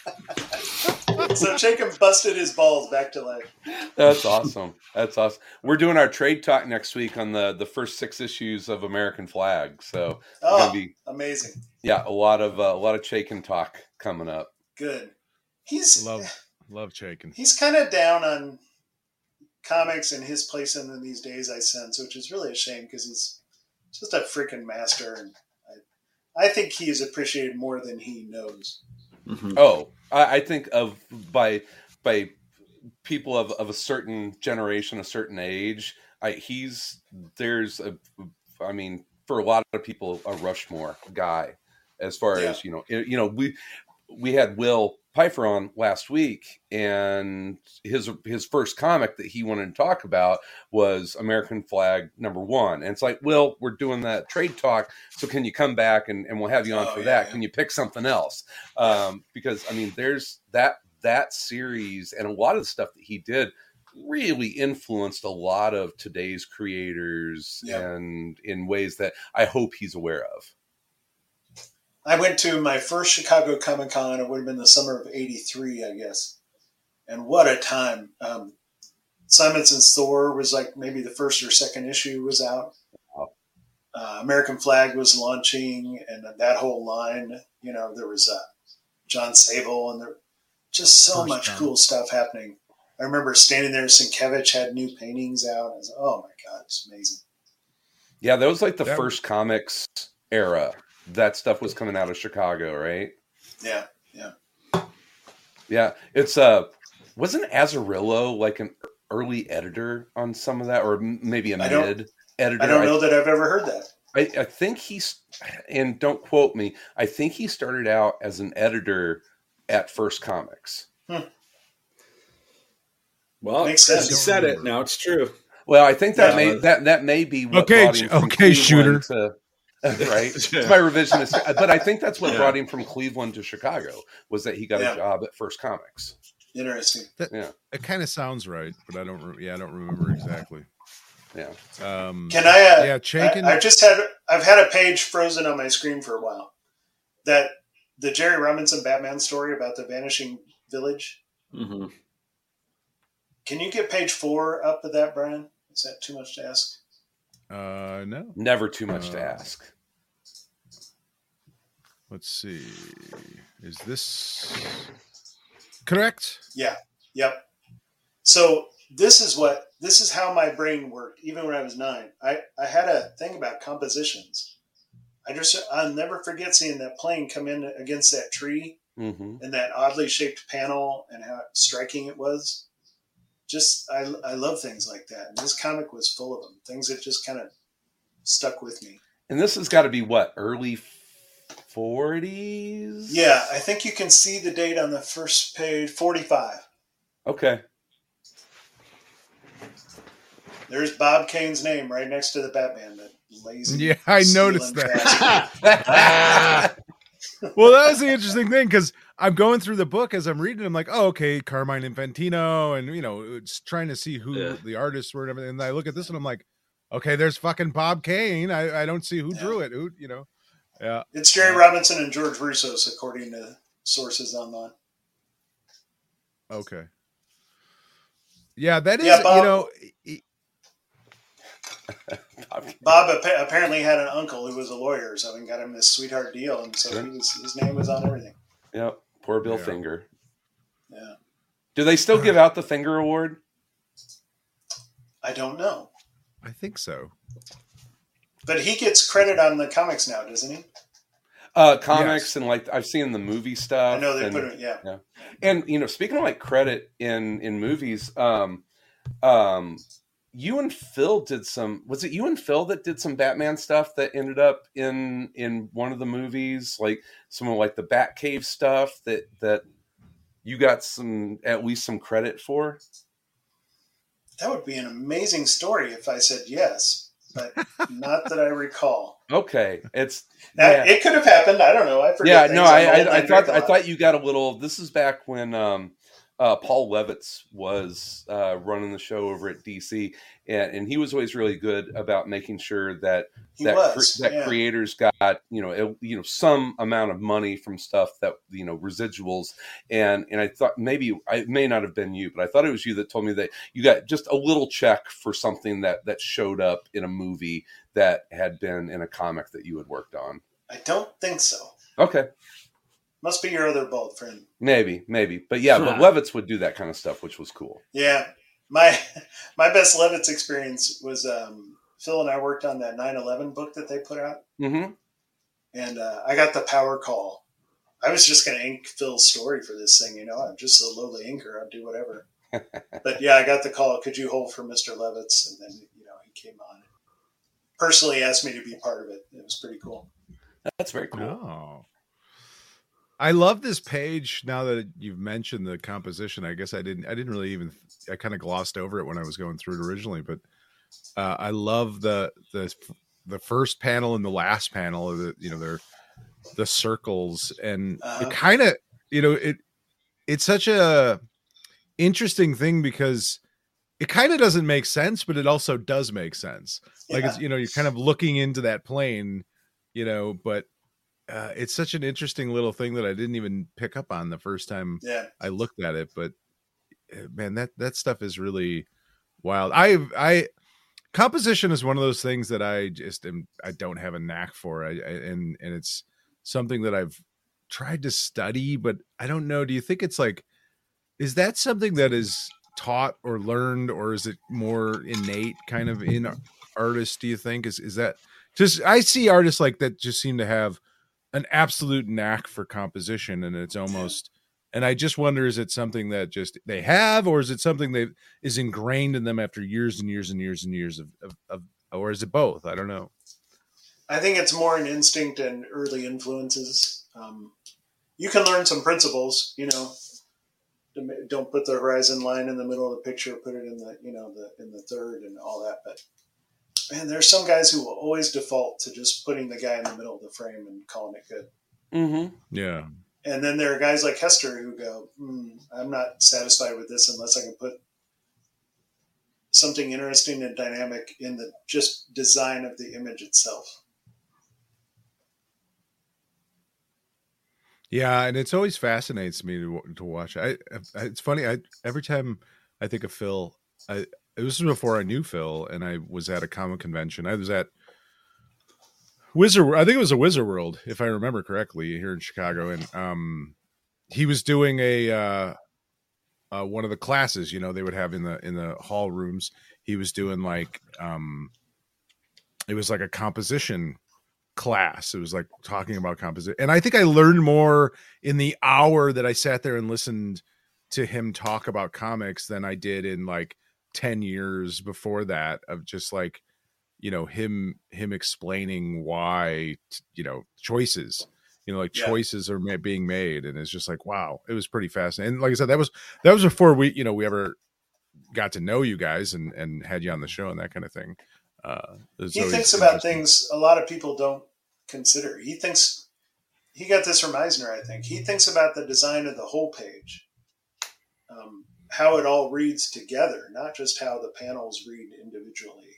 So Chaykin busted his balls back to life. That's awesome. That's awesome. We're doing our trade talk next week on the, the first six issues of American Flag. So oh, gonna be, amazing. Yeah, a lot of uh, a lot of Chaykin talk coming up. Good. He's love love Chaykin. He's kind of down on comics and his place in them these days, I sense, which is really a shame because he's just a freaking master, and I, I think he is appreciated more than he knows. Mm-hmm. Oh, I, I think of by by people of, of a certain generation, a certain age. I, he's there's a, I mean, for a lot of people, a Rushmore guy. As far yeah. as you know, you know, we we had Will Pfeiffer on last week, and his his first comic that he wanted to talk about was American Flag number one. And it's like, Will, we're doing that trade talk, so can you come back and, and we'll have you on oh, for yeah, that? yeah. Can you pick something else? Um, because I mean, there's that that series and a lot of the stuff that he did really influenced a lot of today's creators Yeah. and in ways that I hope he's aware of. I went to my first Chicago Comic Con. It would have been the summer of eighty-three, I guess. And what a time. Um, Simonson's Thor was like maybe the first or second issue was out. Uh, American Flag was launching, and that whole line, you know, there was uh, John Sable, and there just so First much time. cool stuff happening. I remember standing there, Sienkiewicz had new paintings out. I was like, oh my God, it's amazing. Yeah, that was like the That- first comics era. That stuff was coming out of Chicago, right? Yeah, yeah. Yeah, it's uh wasn't Azarillo like an early editor on some of that, or m- maybe a I don't- mid editor? I don't know that I've ever heard that. I, I think he's, and don't quote me, I think he started out as an editor at First Comics. Well, Makes sense. you said it. Now it's true. Well, I think that Yeah. may that that may be what Okay, brought him from okay, Cleveland to, right. It's my revisionist, but I think that's what Yeah. brought him from Cleveland to Chicago was that he got Yeah. a job at First Comics. Interesting. Yeah, It kind of sounds right, but I don't. Re- yeah, I don't remember exactly. yeah. Um, Can I? Uh, yeah, Chaikin. I, I've just had I've had a page frozen on my screen for a while. That the Jerry Robinson Batman story about the vanishing village. Mm-hmm. Can you get page four up of that, Brian? Is that too much to ask? uh, no. Never too much to Uh, ask. Let's see. Is this correct? Yeah. Yep. So this is what this is how my brain worked. Even when I was nine, I I had a thing about compositions. I just I'll never forget seeing that plane come in against that tree Mm-hmm. and that oddly shaped panel and how striking it was. Just I I love things like that. And this comic was full of them. Things that just kind of stuck with me. And this has got to be what, early forties? Yeah, I think you can see the date on the first page, forty-five. Okay. There's Bob Kane's name right next to the Batman. That lazy. Yeah, I stealing noticed that. bastard. Well, that was the interesting thing because I'm going through the book as I'm reading. I'm like, oh, okay, Carmine Infantino, and you know, it's trying to see who Yeah. the artists were and everything. And I look at this and I'm like, okay, there's fucking Bob Kane. I, I don't see who Yeah. drew it. Who, you know, yeah. It's Jerry Robinson and George Russos, according to sources online. Okay. Yeah, that is, Yeah, Bob- you know, e- Bob appa- apparently had an uncle who was a lawyer, so he got him this sweetheart deal, and so he was, his name was on everything. Yep. Poor Bill Yeah. Finger. Yeah, Do they still give out the Finger Award? I don't know, I think so. but he gets credit on the comics now, doesn't he? Uh, comics Yes. and like I've seen the movie stuff. I know they and, put it. Yeah, and you know, speaking of like credit in in movies, um, um, you and Phil did some. Was it you and Phil that did some Batman stuff that ended up in in one of the movies, like some of like the Batcave stuff that that you got some at least some credit for? that would be an amazing story if I said yes, but not that I recall. Okay, it's That, yeah. It could have happened. I don't know. I forget. Yeah, things. no, I'm I, old and I, I drink thought a I lot. thought you got a little. This is back when um, uh, Paul Levitz was uh, running the show over at D C, and, and he was always really good about making sure that He that was, cre- that yeah. creators got you know it, you know some amount of money from stuff that you know residuals, and and I thought maybe I may not have been you, but I thought it was you that told me that you got just a little check for something that that showed up in a movie that had been in a comic that you had worked on. I don't think so. Okay. Must be your other bald friend. Maybe, maybe, but yeah, but Levitz would do that kind of stuff, which was cool. Yeah, my my best Levitz experience was um, Phil and I worked on that nine eleven book that they put out, Mm-hmm. and uh, I got the power call. I was just going to ink Phil's story for this thing, you know. I'm just a lowly inker. I'll do whatever. But yeah, I got the call. Could you hold for Mister Levitz? And then you know he came on. Personally asked me to be part of it. It was pretty cool. That's very cool. Oh. I love this page now that you've mentioned the composition. I guess I didn't I didn't really even I kind of glossed over it when I was going through it originally, but uh, I love the the the first panel and the last panel of the you know they're the circles and Uh-huh. it kind of you know it it's such a interesting thing because it kind of doesn't make sense, but it also does make sense. Like, Yeah. it's, you know, you're kind of looking into that plane, you know, but uh, it's such an interesting little thing that I didn't even pick up on the first time Yeah. I looked at it. But uh, man, that, that stuff is really wild. I, I, composition is one of those things that I just am, I don't have a knack for. I, I and, and it's something that I've tried to study, but I don't know. Do you think it's like, is that something that is taught or learned, or is it more innate kind of in artists? Do you think is, is that just, I see artists like that just seem to have an absolute knack for composition, and it's almost, and I just wonder, is it something that just they have, or is it something that is ingrained in them after years and years and years and years of, of, of or is it both? I don't know. I think it's more an instinct and early influences. Um, you can learn some principles, you know, don't put the horizon line in the middle of the picture, put it in the, you know, the, in the third and all that. But man, there's some guys who will always default to just putting the guy in the middle of the frame and calling it good. Mm-hmm. Yeah. And then there are guys like Hester who go, mm, I'm not satisfied with this unless I can put something interesting and dynamic in the just design of the image itself. Yeah, and it's always fascinates me to to watch. I, I it's funny. I every time I think of Phil, I it was before I knew Phil, and I was at a comic convention. I was at Wizard. I think it was a Wizard World, if I remember correctly, here in Chicago, and um, he was doing a uh, uh, one of the classes. You know, they would have in the in the hall rooms. He was doing like um, it was like a composition class. It was like talking about composition, and I think I learned more in the hour that I sat there and listened to him talk about comics than I did in like ten years before that, of just like, you know, him him explaining why, you know, choices, you know, like Yeah. choices are ma- being made, and it's just like, wow, it was pretty fascinating. And like I said, that was that was before we, you know, we ever got to know you guys and and had you on the show and that kind of thing. Uh, it's He always thinks about interesting. things a lot of people don't consider. He thinks, he got this from Eisner, I think. He thinks about the design of the whole page, um, how it all reads together, not just how the panels read individually.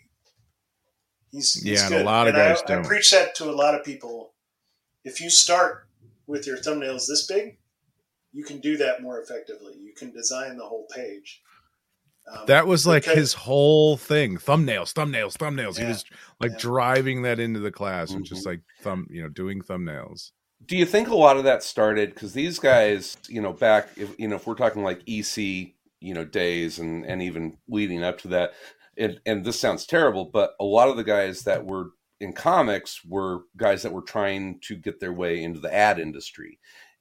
He's, he's Yeah, and good. a lot of and guys I, I don't. preach that to a lot of people. If you start with your thumbnails this big, you can do that more effectively. You can design the whole page. Um, That was like because- his whole thing. Thumbnails, thumbnails, thumbnails. Yeah. He was like Yeah. driving that into the class and just Mhm. like thumb, you know, doing thumbnails. Do you think a lot of that started because these guys, you know, back if you know if we're talking like E C, you know, days and and even leading up to that, and and this sounds terrible, but a lot of the guys that were in comics were guys that were trying to get their way into the ad industry,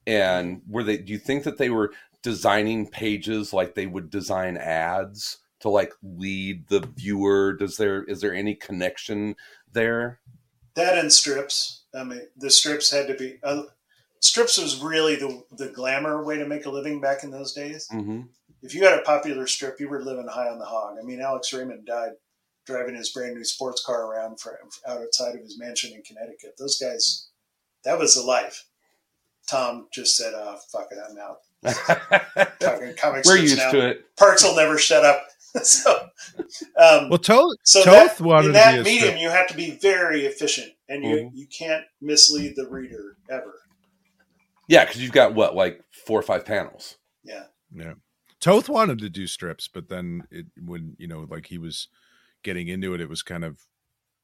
and were they? Do you think that they were designing pages like they would design ads to like lead the viewer? Does there is there any connection there? That and strips. I mean, the strips had to be. Uh, strips was really the the glamour way to make a living back in those days. Mm-hmm. If you had a popular strip, you were living high on the hog. I mean, Alex Raymond died driving his brand new sports car around for, outside of his mansion in Connecticut. Those guys, that was the life. Tom just said, "Oh, fuck it, I'm out." Talking comic We're strips used now. to it. Parks will never shut up. so, um, Well, Toth, so Toth that, wanted in to that be a medium, strip. you have to be very efficient, and you Mhm. you can't mislead the reader ever. Yeah, because you've got what, like four or five panels. Yeah, Yeah. Toth wanted to do strips, but then it when, you know, like he was getting into it, it was kind of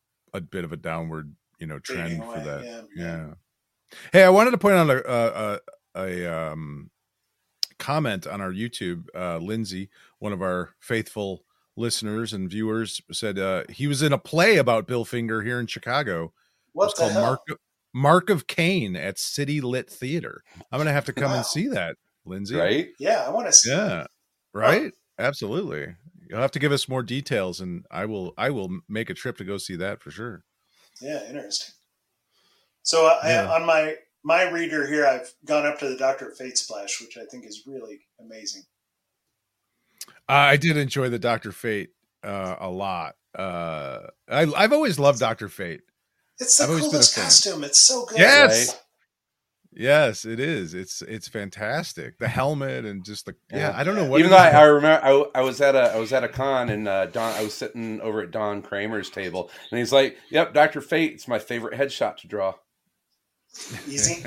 a bit of a downward, you know, trend Fading for away, that. yeah, Yeah. yeah. Hey, I wanted to point out a a, a, a um, comment on our YouTube. Uh, Lindsay, one of our faithful listeners and viewers, said uh, he was in a play about Bill Finger here in Chicago. what It's the called hell? Mark Mark of Cain at City Lit Theater. I'm gonna have to come Wow. and see that, Lindsay. Right? Yeah, I want to see. that. Yeah. Right. Absolutely. You'll have to give us more details, and I will. I will make a trip to go see that for sure. Yeah, interesting. So uh, Yeah. I, on my my reader here, I've gone up to the Doctor Fate splash, which I think is really amazing. Uh, I did enjoy the Doctor Fate uh, a lot. Uh, I, I've always loved Doctor Fate. It's the I've always been a coolest fan. costume. It's so good. Yes. Yes, it is. It's it's fantastic. The helmet and just the yeah. I don't know what. Even it though is I, I about- remember, I, I was at a I was at a con and uh, Don. I was sitting over at Don Kramer's table, and he's like, "Yep, Doctor Fate. It's my favorite headshot to draw." Easy.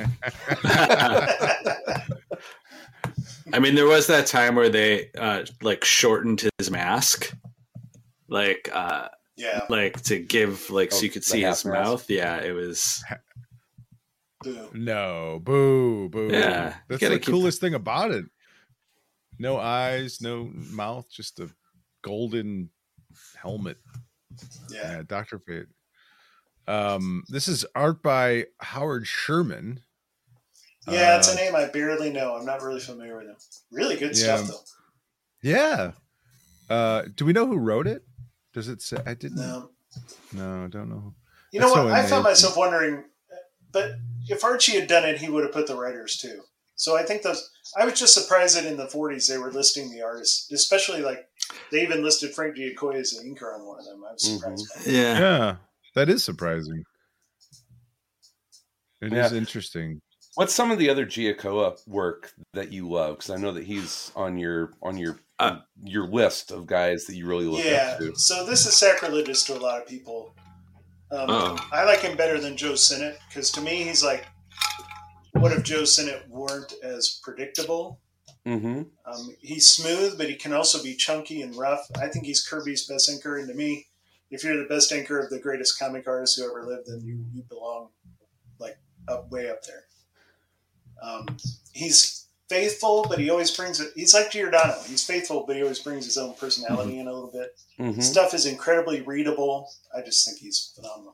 I mean, there was that time where they uh, like shortened his mask, like uh, Yeah. like to give like Oh, so you could the see half his mask. mouth. Yeah, it was. Boo. No, boo, boo. Yeah, you That's gotta the keep coolest thing about it. No eyes, no mouth, just a golden helmet. Yeah. Yeah, Doctor Fate. Um, this is art by Howard Sherman. Yeah, it's Uh, a name I barely know. I'm not really familiar with him. Really good Yeah. stuff, though. Yeah. Uh, do we know who wrote it? Does it say? I didn't. No. No, I don't know. You know That's what? so I found amazing. myself wondering, but if Archie had done it, he would have put the writers too. So I think those. I was just surprised that in the forties they were listing the artists, especially like they even listed Frank Giacoya as an inker on one of them. I was surprised. by that. Yeah. Yeah, that is surprising. It is Yeah. interesting. What's some of the other Giacoa work that you love? Because I know that he's on your on your Uh, your list of guys that you really look Yeah. up to. So this is sacrilegious to a lot of people. Um, Uh-oh. I like him better than Joe Sinnott because to me he's like, what if Joe Sinnott weren't as predictable? Mm-hmm. Um, he's smooth, but he can also be chunky and rough. I think he's Kirby's best inker, and to me, if you're the best inker of the greatest comic artist who ever lived, then you, you belong like up way up there. Um, he's faithful, but he always brings it. He's like Giordano. He's faithful, but he always brings his own personality in a little bit. Mm-hmm. Stuff is incredibly readable. I just think he's phenomenal.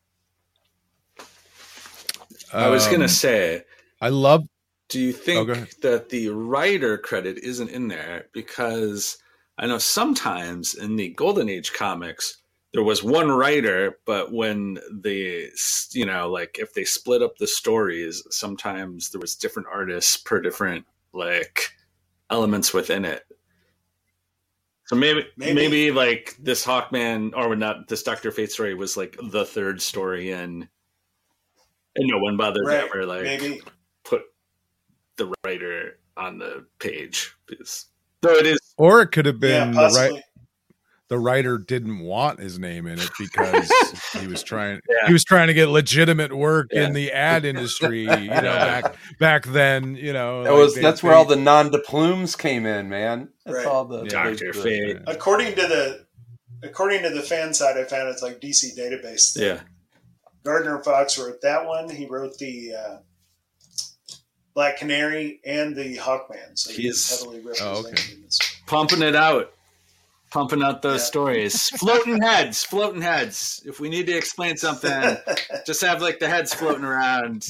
I was gonna Um, say, I love. do you Oh, think go ahead. that the writer credit isn't in there? Because I know sometimes in the Golden Age comics, there was one writer, but when they, you know, like if they split up the stories, sometimes there was different artists per different like elements within it. So maybe, Maybe. maybe, like this Hawkman or not, this Doctor Fate story was like the third story in, and no one bothered Right. to ever like Maybe. put the writer on the page. Because, though it is, Or it could have Yeah, been the possibly. right. The writer didn't want his name in it because he was trying. Yeah. He was trying to get legitimate work Yeah. in the ad industry. You know, Yeah. back back then. You know, That like was they- that's they- where all the non de plumes came in, man. That's Right. all the Yeah. Doctor the- Fate. According to the according to the fan side, I found it's like D C database. yeah. Gardner Fox wrote that one. He wrote the uh, Black Canary and the Hawkman. So He he's is- heavily Oh, represented okay. in this. Pumping it out. Pumping out those Yeah. stories. Floating heads. Floating heads. If we need to explain something, just have like the heads floating around.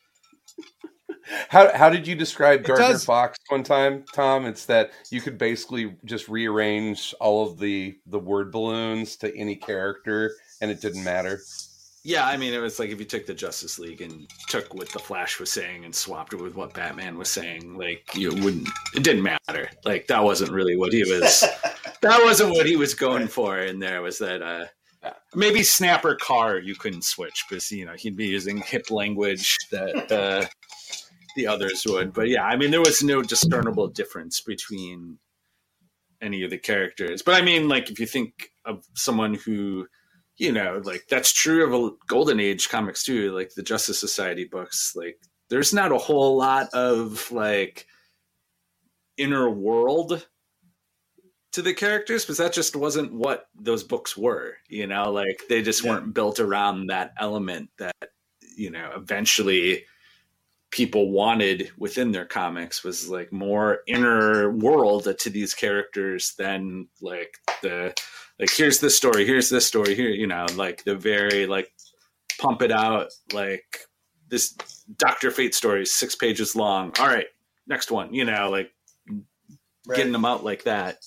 How how did you describe Gardner does- Fox one time, Tom? It's that you could basically just rearrange all of the the word balloons to any character, and it didn't matter. Yeah, I mean, it was like if you took the Justice League and took what the Flash was saying and swapped it with what Batman was saying, like you wouldn't. It didn't matter. Like that wasn't really what he was. That wasn't what he was going for in there. Was that uh, maybe Snapper Carr you couldn't switch because you know he'd be using hip language that uh, the others would. But yeah, I mean, there was no discernible difference between any of the characters. But I mean, like if you think of someone who. You know, like that's true of a Golden Age comics too, like the Justice Society books. Like, there's not a whole lot of like inner world to the characters because that just wasn't what those books were. You know, like they just Yeah. weren't built around that element that you know eventually people wanted within their comics was like more inner world to these characters than like the. Like, here's this story, here's this story, here, you know, like the very, like, pump it out, like, this Doctor Fate story is six pages long. All right, next one, you know, like, Right. getting them out like that.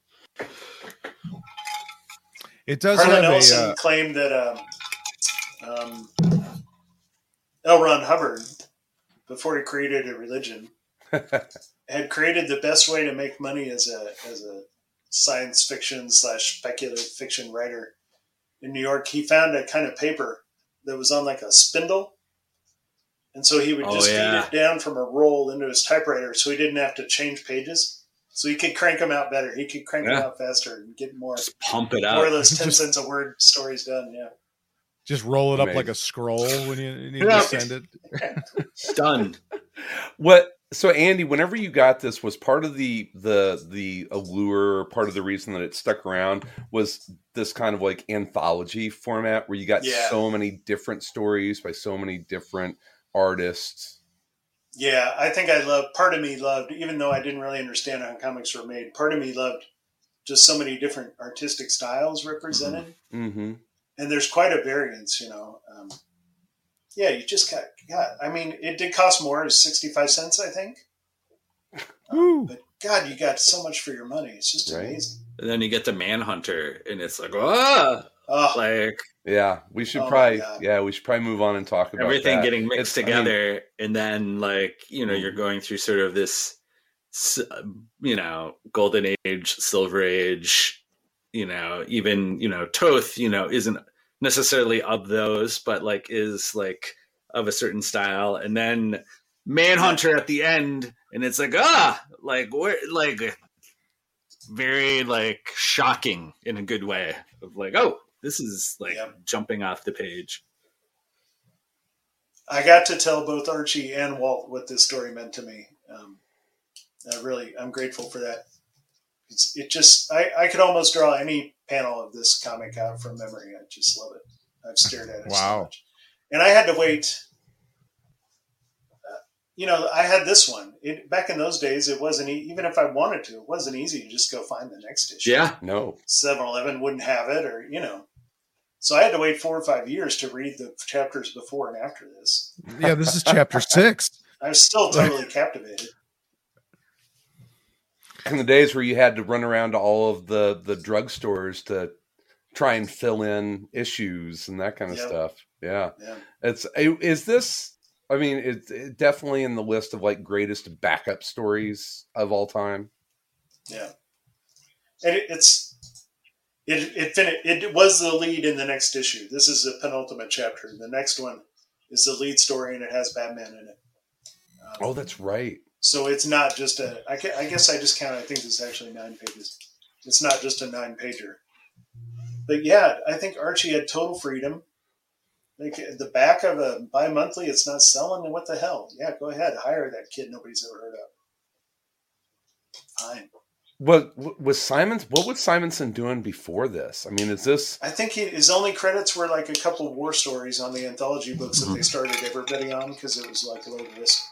It does Harlan have a. Ellison Uh, claimed that um, um, L. Ron Hubbard, before he created a religion, had created the best way to make money as a as a science fiction slash speculative fiction writer in New York. He found a kind of paper that was on like a spindle, And so he would Oh, just yeah. feed it down from a roll into his typewriter so he didn't have to change pages. So he could crank them out better. He could crank Yeah. them out faster and get more, Just pump it more of out. those ten Just- cents a word stories done. Yeah. Just roll it up Amazing. like a scroll when you you need Yeah. to send it. Done. What? So Andy, whenever you got this, was part of the the the allure, part of the reason that it stuck around was this kind of like anthology format where you got Yeah. so many different stories by so many different artists. Yeah, I think I loved, part of me loved, even though I didn't really understand how comics were made, part of me loved just so many different artistic styles represented. Mm-hmm. And there's quite a variance, you know. Um, yeah, you just got, yeah, I mean, it did cost more. It was sixty-five cents, I think. Woo. Um, but God, you got so much for your money. It's just Right. amazing. And then you get the Manhunter, and it's like, ah, Oh, like Yeah, we should Oh my probably God. yeah we should probably move on and talk about everything that. getting mixed It's- I mean, together, and then like you know you're going through sort of this, s- you know, golden age, silver age, you know, even you know, Toth, you know, isn't necessarily of those, but like is like of a certain style, and then Manhunter at the end, and it's like ah, like where, like very like shocking in a good way of like oh, this is like Yep. jumping off the page. I got to tell both Archie and Walt what this story meant to me. Um, I really, I'm grateful for that. It's, it just, I, I could almost draw any panel of this comic out from memory. I just love it. I've stared at it so Wow. much. And I had to wait. Uh, you know, I had this one. It, back in those days, it wasn't, e- even if I wanted to, it wasn't easy to just go find the next issue. Yeah. no. seven eleven wouldn't have it, or, you know. So I had to wait four or five years to read the chapters before and after this. Yeah, this is chapter six. I was still totally captivated. In the days where you had to run around to all of the the drugstores to try and fill in issues and that kind of Yep. stuff. Yeah, Yeah. it's is this. I mean, it's it definitely in the list of like greatest backup stories of all time. Yeah. And it, it's it it, fin- it was the lead in the next issue. This is the penultimate chapter. The next one is the lead story, and it has Batman in it. Um, Oh, that's right. So it's not just a. I, ca- I guess I just count. I think this is actually nine pages. It's not just a nine pager. But yeah, I think Archie had total freedom. Like the back of a bi-monthly, it's not selling. What the hell? Yeah, go ahead, hire that kid nobody's ever heard of. Fine. What was Simon's? What was Simonson doing before this? I mean, is this? I think he, his only credits were like a couple of war stories on the anthology books that they started everybody on because it was like low risk.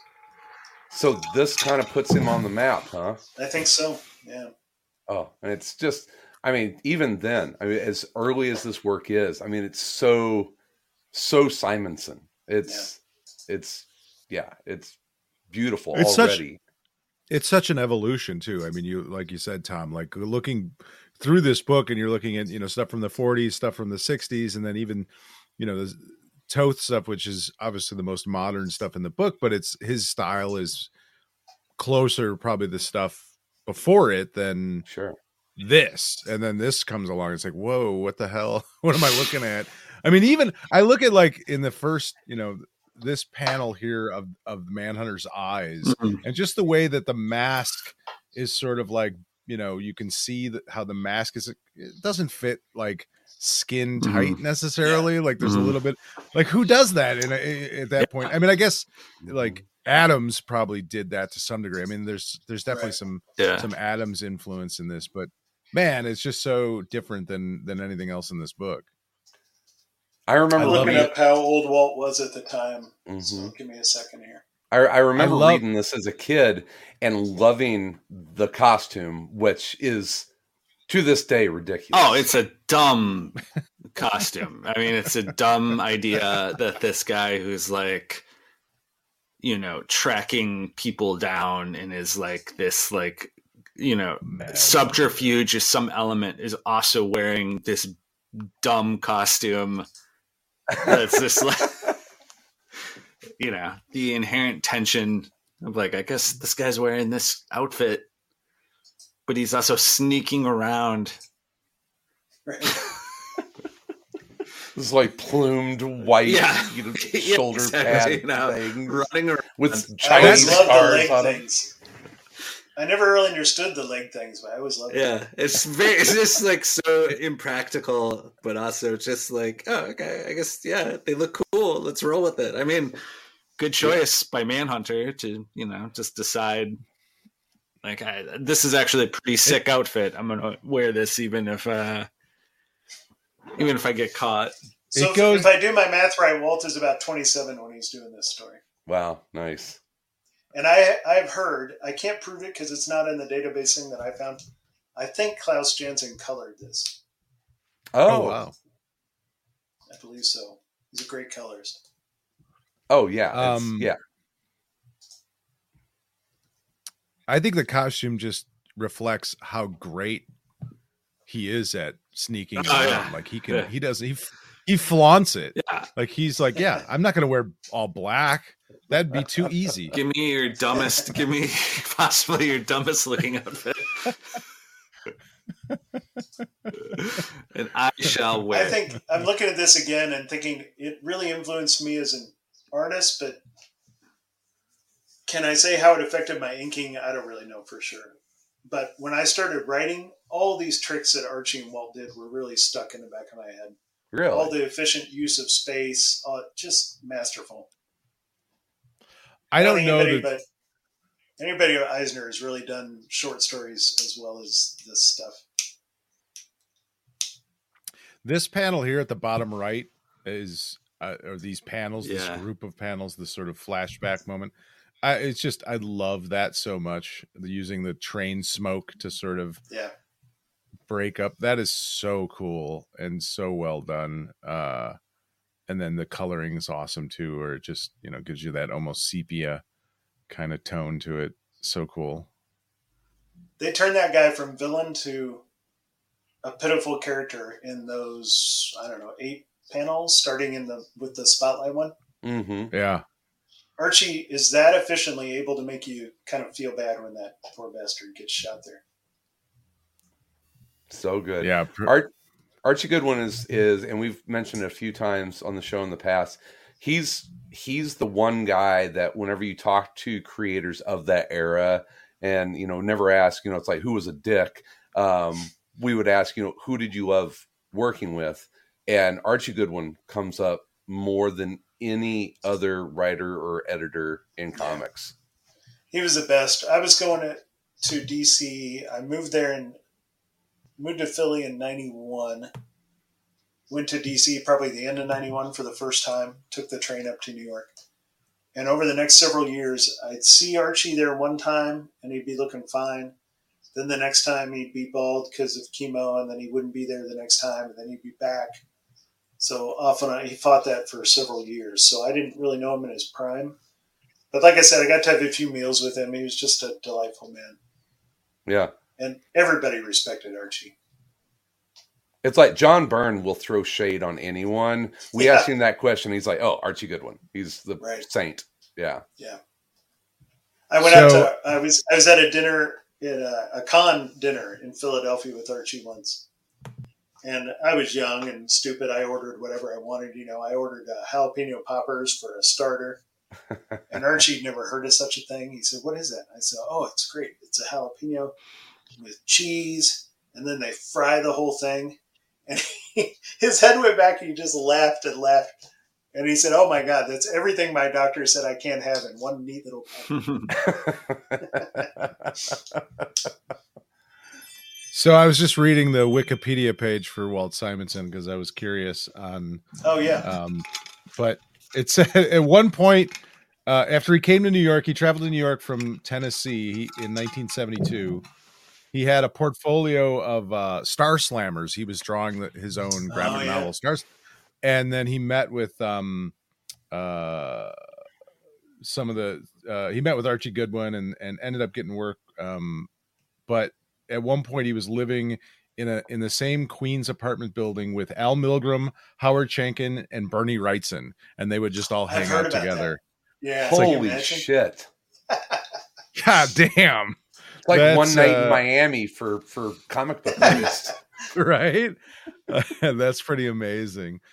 So this kind of puts him on the map, huh? I think so. Yeah. Oh, and it's just, I mean, even then, I mean, as early as this work is, I mean, it's so, so Simonson. It's, it's, yeah, it's beautiful It's such- already. It's such an evolution too. I mean, you like you said, Tom, like looking through this book and you're looking at, you know, stuff from the forties, stuff from the sixties, and then even, you know, the Toth stuff, which is obviously the most modern stuff in the book, but it's his style is closer probably the stuff before it than Sure. this. And then this comes along. It's like, whoa, what the hell? What am I looking at? I mean, even I look at like in the first, you know, this panel here of of Manhunter's eyes, Mhm. and just the way that the mask is sort of like, you know, you can see that how the mask is, it doesn't fit like skin tight necessarily. Like there's a Mhm. little bit like, who does that in a, at that point? I mean, I guess like Adams probably did that to some degree. I mean, there's there's definitely Right. some Yeah. some Adams influence in this, but man, it's just so different than than anything else in this book. I remember I love Looking it. up how old Walt was at the time. Mhm. So give me a second here. I, I remember I love- reading this as a kid and loving the costume, which is to this day ridiculous. Oh, it's a dumb costume. I mean, it's a dumb idea that this guy who's like, you know, tracking people down and is like this, like, you know, subterfuge is some element is also wearing this dumb costume. That's just like, you know, the inherent tension of like, I guess this guy's wearing this outfit, but he's also sneaking around. Right. This like plumed white, Yeah. you know, Yeah, shoulder exactly, pad you know, thing running around. with I always Chinese loved the stars leg on them. things. I never really understood the leg things, but I always loved Yeah, them. it's very, it's just like so impractical, but also just like, oh, okay, I guess, yeah, they look cool. Let's roll with it. I mean, good choice by Manhunter to, you know, just decide, like, I, this is actually a pretty sick outfit. I'm gonna wear this even if, uh, even if I get caught. So It if, goes- if I do my math right, Walt is about twenty-seven when he's doing this story. Wow, nice. And I, I've heard, I can't prove it because it's not in the database thing that I found. I think Klaus Janson colored this. Oh, Oh, wow. I believe so. He's a great colorist. Oh, yeah, it's- Um, yeah. I think the costume just reflects how great he is at sneaking Oh, around. yeah. Like he can, Yeah. he doesn't, he, he flaunts it. Yeah, Like he's like, yeah, I'm not going to wear all black. That'd be too easy. give me your dumbest, give me possibly your dumbest looking outfit. And I shall wear I think I'm looking at this again and thinking it really influenced me as an artist, but can I say how it affected my inking? I don't really know for sure. But when I started writing, all these tricks that Archie and Walt did were really stuck in the back of my head. Really? All the efficient use of space, uh, just masterful. I don't think know anybody, that. but anybody at Eisner has really done short stories as well as this stuff. This panel here at the bottom right is, uh, or these panels, Yeah. this group of panels, this sort of flashback moment. I, it's just, I love that so much. Using the train smoke to sort of Yeah. break up. That is so cool and so well done. Uh, and then the coloring is awesome too, or it just, you know, gives you that almost sepia kind of tone to it. So cool. They turned that guy from villain to a pitiful character in those, I don't know, eight panels, starting in the with the spotlight one. Mm-hmm. Yeah. Archie is that efficiently able to make you kind of feel bad when that poor bastard gets shot there. So good. Yeah. pr- Art, Archie Goodwin is is, and we've mentioned it a few times on the show in the past. He's he's the one guy that whenever you talk to creators of that era, and you know, never ask, you know, it's like who was a dick. Um, we would ask, you know, who did you love working with? And Archie Goodwin comes up more than any other writer or editor in comics. He was the best. I was going to, to D C. I moved there and moved to Philly in ninety-one. Went to D C probably the end of ninety-one for the first time. Took the train up to New York. And over the next several years, I'd see Archie there one time and he'd be looking fine. Then the next time he'd be bald because of chemo, and then he wouldn't be there the next time, and then he'd be back. So often I, he fought that for several years. So I didn't really know him in his prime. But like I said, I got to have a few meals with him. He was just a delightful man. Yeah. And everybody respected Archie. It's like John Byrne will throw shade on anyone. We Yeah. asked him that question. He's like, oh, Archie Goodwin. He's the Right. saint. Yeah. Yeah. I went So- out to, I was, I was at a dinner, at a, a con dinner in Philadelphia with Archie once. And I was young and stupid. I ordered whatever I wanted. You know, I ordered uh, jalapeno poppers for a starter. And Archie never heard of such a thing. He said, what is that? I said, oh, it's great. It's a jalapeno with cheese. And then they fry the whole thing. And he, his head went back and he just laughed and laughed. And he said, oh my God, that's everything my doctor said I can't have in one neat little package. So I was just reading the Wikipedia page for Walt Simonson because I was curious on, Oh, yeah. um, but it said at one point uh, after he came to New York, he traveled to New York from Tennessee he, in nineteen seventy-two. He had a portfolio of uh, Star Slammers. He was drawing the, his own graphic Oh, yeah. novel stars, and then he met with um, uh, some of the. Uh, he met with Archie Goodwin and and ended up getting work. Um, but at one point, he was living in a in the same Queens apartment building with Al Milgrom, Howard Schenken, and Bernie Wrightson, and they would just all I've hang heard out about together. Yeah. Holy Can you imagine? shit. God damn. It's like That's, one night uh, in Miami for, for comic book movies. Right? That's pretty amazing.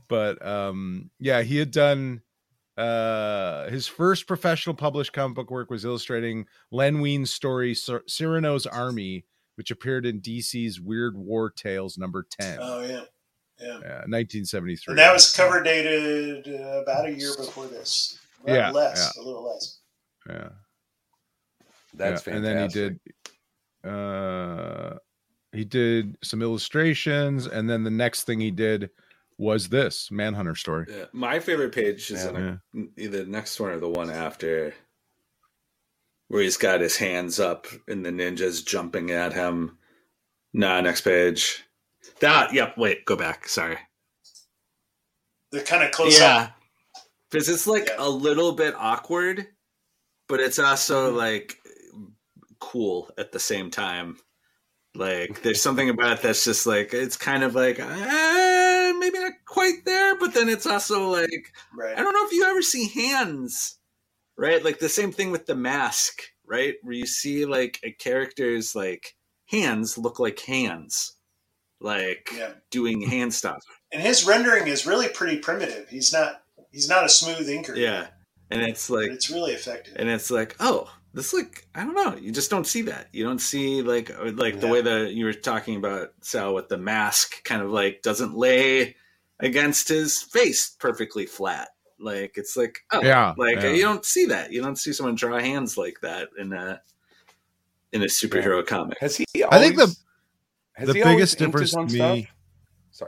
but um, yeah, he had done uh, his first professional published comic book work was illustrating Len Wein's story Cyrano's Army, which appeared in D C's Weird War Tales number ten. Oh yeah, yeah, yeah nineteen seventy-three. And that was cover dated uh, about a year before this. Well, yeah, less, yeah. a little less. Yeah, that's yeah. fantastic. And then he did, uh, he did some illustrations, and then the next thing he did was this Manhunter story. Yeah. My favorite page is yeah. in a, either the next one or the one after, where he's got his hands up and the ninja's jumping at him. Nah, next page. That, yep, wait, go back. Sorry. The kind of close yeah. up. Because it's like yeah. a little bit awkward, but it's also mm-hmm. like cool at the same time. Like there's something about it that's just like, it's kind of like, eh, maybe not quite there, but then it's also like, right. I don't know if you ever see hands, right? Like the same thing with The Mask, right? Where you see like a character's like hands look like hands, like yeah. doing hand stuff. And his rendering is really pretty primitive. He's not, he's not a smooth inker. Yeah. And it's like, but it's really effective. And it's like, oh, this like, I don't know. You just don't see that. You don't see like, like yeah. the way that you were talking about, Sal, with the mask kind of like doesn't lay against his face perfectly flat. Like, it's like, oh, yeah, like yeah. you don't see that. You don't see someone draw hands like that in a, in a superhero yeah. comic. Has he always, I think the, has the he biggest difference to me, stuff? Sorry.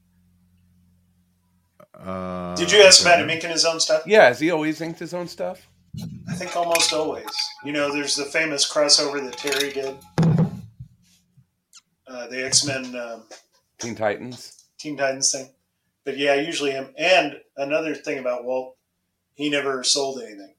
Uh, Did you ask about him inking his own stuff? Yeah, has he always inked his own stuff? I think almost always. You know, there's the famous crossover that Terry did. Uh, the X-Men... Um, Teen Titans. Teen Titans thing. But yeah, usually him. And another thing about Walt, he never sold anything.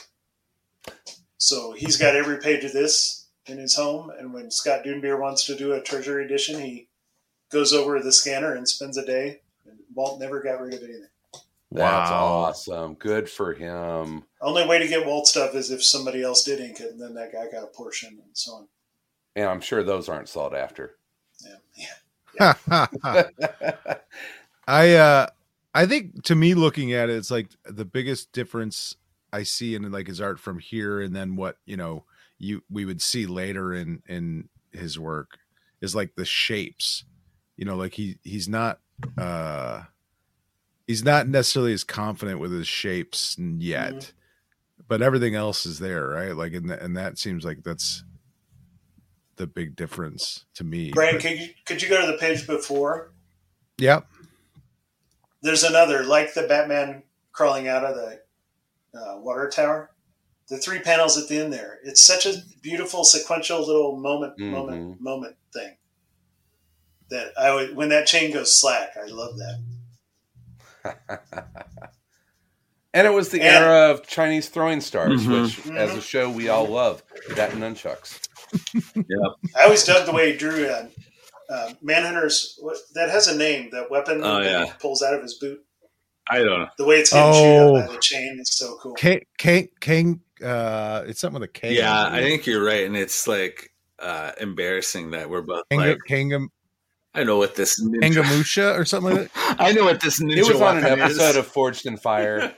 So he's got every page of this in his home, and when Scott Dunebeer wants to do a treasury edition, he goes over to the scanner and spends a day. And Walt never got rid of anything. That's wow. awesome. Good for him. Only way to get Walt stuff is if somebody else did ink it, and then that guy got a portion and so on. And I'm sure those aren't sought after. Yeah. yeah. I uh I think to me looking at it, it's like the biggest difference I see in like his art from here and then what, you know, you we would see later in in his work is like the shapes. You know, like he he's not uh he's not necessarily as confident with his shapes yet, mm-hmm. but everything else is there, right? Like, and, and that seems like that's the big difference to me. Brian, but, could you, could you go to the page before? Yep. There's another, like the Batman crawling out of the uh, water tower. The three panels at the end there. It's such a beautiful sequential little moment, mm-hmm. moment, moment thing. That I would, when that chain goes slack, I love that. And it was the and, era of Chinese throwing stars, mm-hmm. which, mm-hmm. as a show, we all love. That and nunchucks. Yeah, I always dug the way he drew uh, uh, Manhunter's. What, that has a name. That weapon oh, that yeah. he pulls out of his boot. I don't know. The way it's getting oh. chewed up by the chain is so cool. King, King, King. Uh, it's something with a K. Yeah, I think you're right, and it's like uh, embarrassing that we're both Kanga, like. Kangam, I know what this ninja... Kangamusha or something like that. I know what this ninja. It was on an episode is. of Forged in Fire.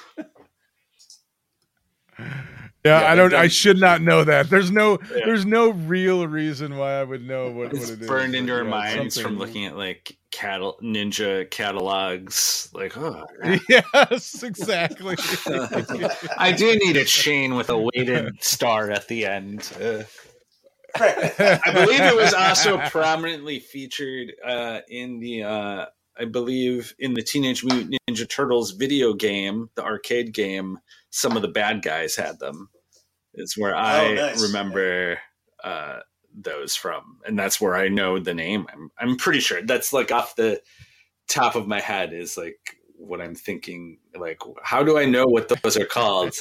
Yeah, yeah, I don't. done, I should not know that. There's no. Yeah. There's no real reason why I would know what, it's what it is. burned into our yeah, minds something. from looking at like catal- ninja catalogs. Like, oh, yes, exactly. I do need a chain with a weighted star at the end. Uh, I believe it was also prominently featured uh, in the. Uh, I believe in the Teenage Mutant Ninja Turtles video game, the arcade game. Some of the bad guys had them. It's where I oh, nice. remember uh, those from, and that's where I know the name. I'm I'm pretty sure that's like off the top of my head is like what I'm thinking. Like, how do I know what those are called?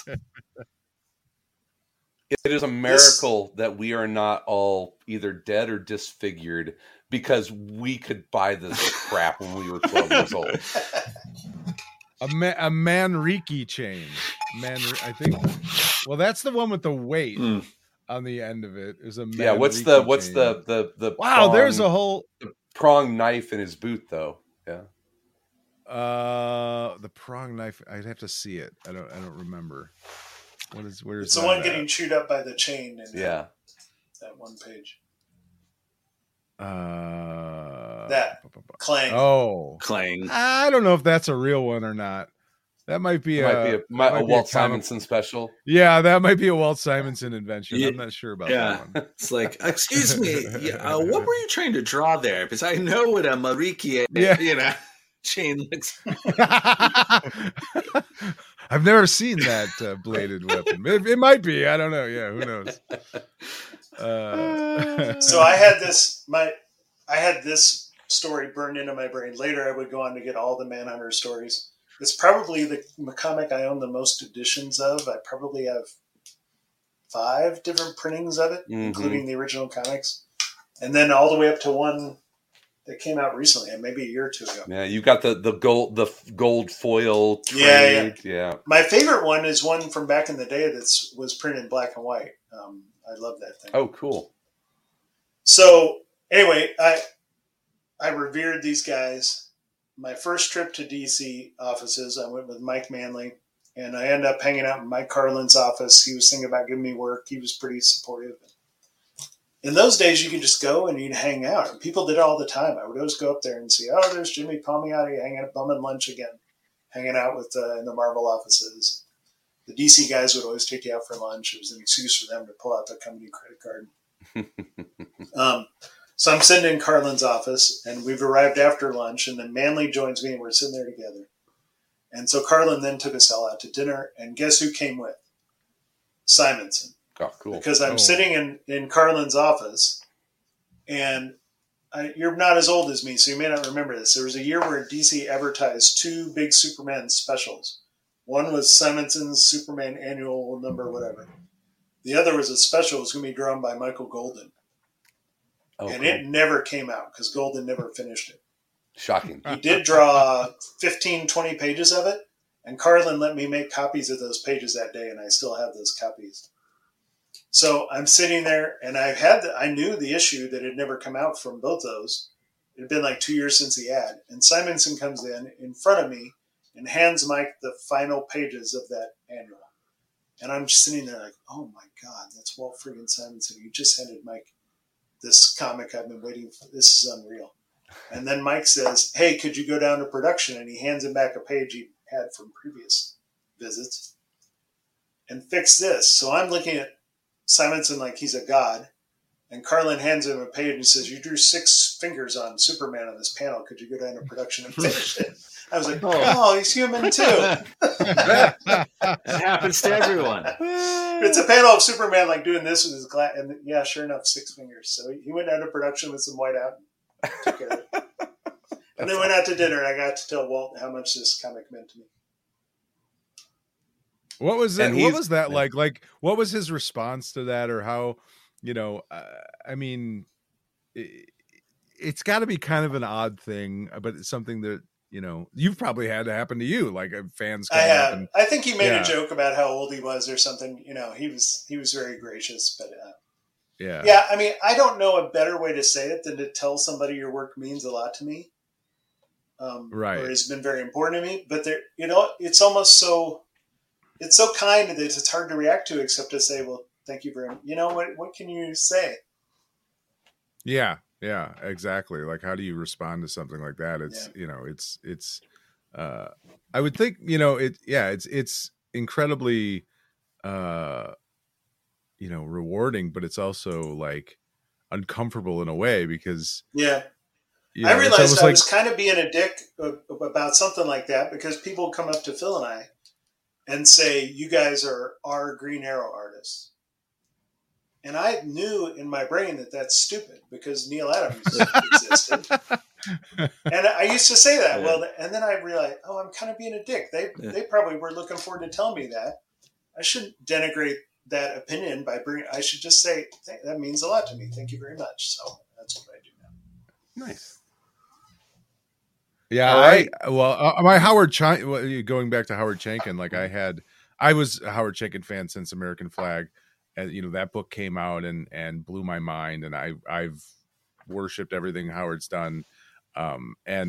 It is a miracle this... that we are not all either dead or disfigured because we could buy this crap when we were twelve years old. A, ma- a Manriki chain. Man, I think. Well, that's the one with the weight mm. on the end of it. Is a Manriki yeah. What's the what's chain. the the the wow? prong, There's a whole the prong knife in his boot, though. Yeah. Uh, the prong knife. I'd have to see it. I don't. I don't remember. What is? Where's It's the that one at? getting chewed up by the chain in Yeah. that one page. Uh, That. Clang. Oh, Clang. I don't know if that's a real one or not. That might be It a, might be a, that might, might a be Walt comic- Simonson special. Yeah, that might be a Walt Simonson invention. Yeah. I'm not sure about Yeah, that one. it's like, excuse me, yeah, uh, what were you trying to draw there? Because I know what a Mariki, Yeah. you know, chain looks. I've never seen that uh, bladed weapon. It, it might be. I don't know. Yeah, who knows? Uh, So I had this my I had this story burned into my brain. Later I would go on to get all the Manhunter stories. It's probably the comic I own the most editions of. I probably have five different printings of it, Mhm. including the original comics. And then all the way up to one that came out recently, maybe a year or two ago. Yeah, you got the the gold the gold foil Yeah, trade. Yeah, My favorite one is one from back in the day that was printed in black and white. Um, I love that thing. Oh, cool. So anyway, I I revered these guys. My first trip to D C offices, I went with Mike Manley, and I ended up hanging out in Mike Carlin's office. He was thinking about giving me work. He was pretty supportive. In those days, you could just go and you'd hang out. And people did it all the time. I would always go up there and see, oh, there's Jimmy Palmiotti hanging out, bumming lunch again, hanging out with uh, in the Marvel offices. The D C guys would always take you out for lunch. It was an excuse for them to pull out their company credit card. um, so I'm sitting in Carlin's office, and we've arrived after lunch, and then Manley joins me, and we're sitting there together. And so Carlin then took us all out to dinner, and guess who came with? Simonson. Oh, cool. Because I'm Oh. sitting in, in Carlin's office, and I, you're not as old as me, so you may not remember this. There was a year where D C advertised two big Superman specials. One was Simonson's Superman annual number, whatever. The other was a special. It was going to be drawn by Michael Golden. Oh, and cool. it never came out because Golden never finished it. Shocking. He did draw fifteen, twenty pages of it, and Carlin let me make copies of those pages that day, and I still have those copies. So I'm sitting there, and I had the, I knew the issue that had never come out from both those. It had been like two years since he had. And Simonson comes in in front of me and hands Mike the final pages of that annual. And I'm just sitting there like, oh my God, that's Walt friggin' Simonson. You just handed Mike this comic I've been waiting for. This is unreal. And then Mike says, hey, could you go down to production? And he hands him back a page he had from previous visits and fix this. So I'm looking at Simonson like he's a god. And Carlin hands him a page and says, you drew six fingers on Superman on this panel. Could you go down to production and finish it? I was like, oh, he's human too. It happens to everyone. It's a panel of Superman like doing this with his glass. And yeah, sure enough, six fingers. So he went down to production with some whiteout and took care of it. And then went out to dinner, and I got to tell Walt how much this comic meant to me. What was that? And What he's- was that like? Like, what was his response to that, or how? You know, uh, I mean, it, it's got to be kind of an odd thing, but it's something that you know you've probably had to happen to you, like uh, fans. I coming up have. and- I think he made yeah. a joke about how old he was or something. You know, he was he was very gracious, but uh, yeah, yeah. I mean, I don't know a better way to say it than to tell somebody your work means a lot to me, um, Right. or has been very important to me. But there, you know, it's almost so it's so kind that it's hard to react to, except to say, "Well, thank you very much." You know what? What can you say? yeah, yeah, exactly. Like, how do you respond to something like that? It's Yeah. you know, it's it's. uh I would think you know it. Yeah, it's it's incredibly, uh you know, rewarding, but it's also like uncomfortable in a way because Yeah. you I know, it's realized almost I like- was kind of being a dick about something like that because people come up to Phil and I and say, you guys are our Green Arrow artists. And I knew in my brain that that's stupid because Neil Adams existed. And I used to say that. Yeah. Well, and then I realized, oh, I'm kind of being a dick. They Yeah. they probably were looking forward to telling me that. I shouldn't denigrate that opinion by bringing, I should just say, that means a lot to me. Thank you very much. So that's what I do now. Nice. Yeah, All right. I well, uh, my Howard Ch- well, going back to Howard Chaykin, like I had, I was a Howard Chaykin fan since American Flag, and you know that book came out and and blew my mind, and I I've worshipped everything Howard's done, um, and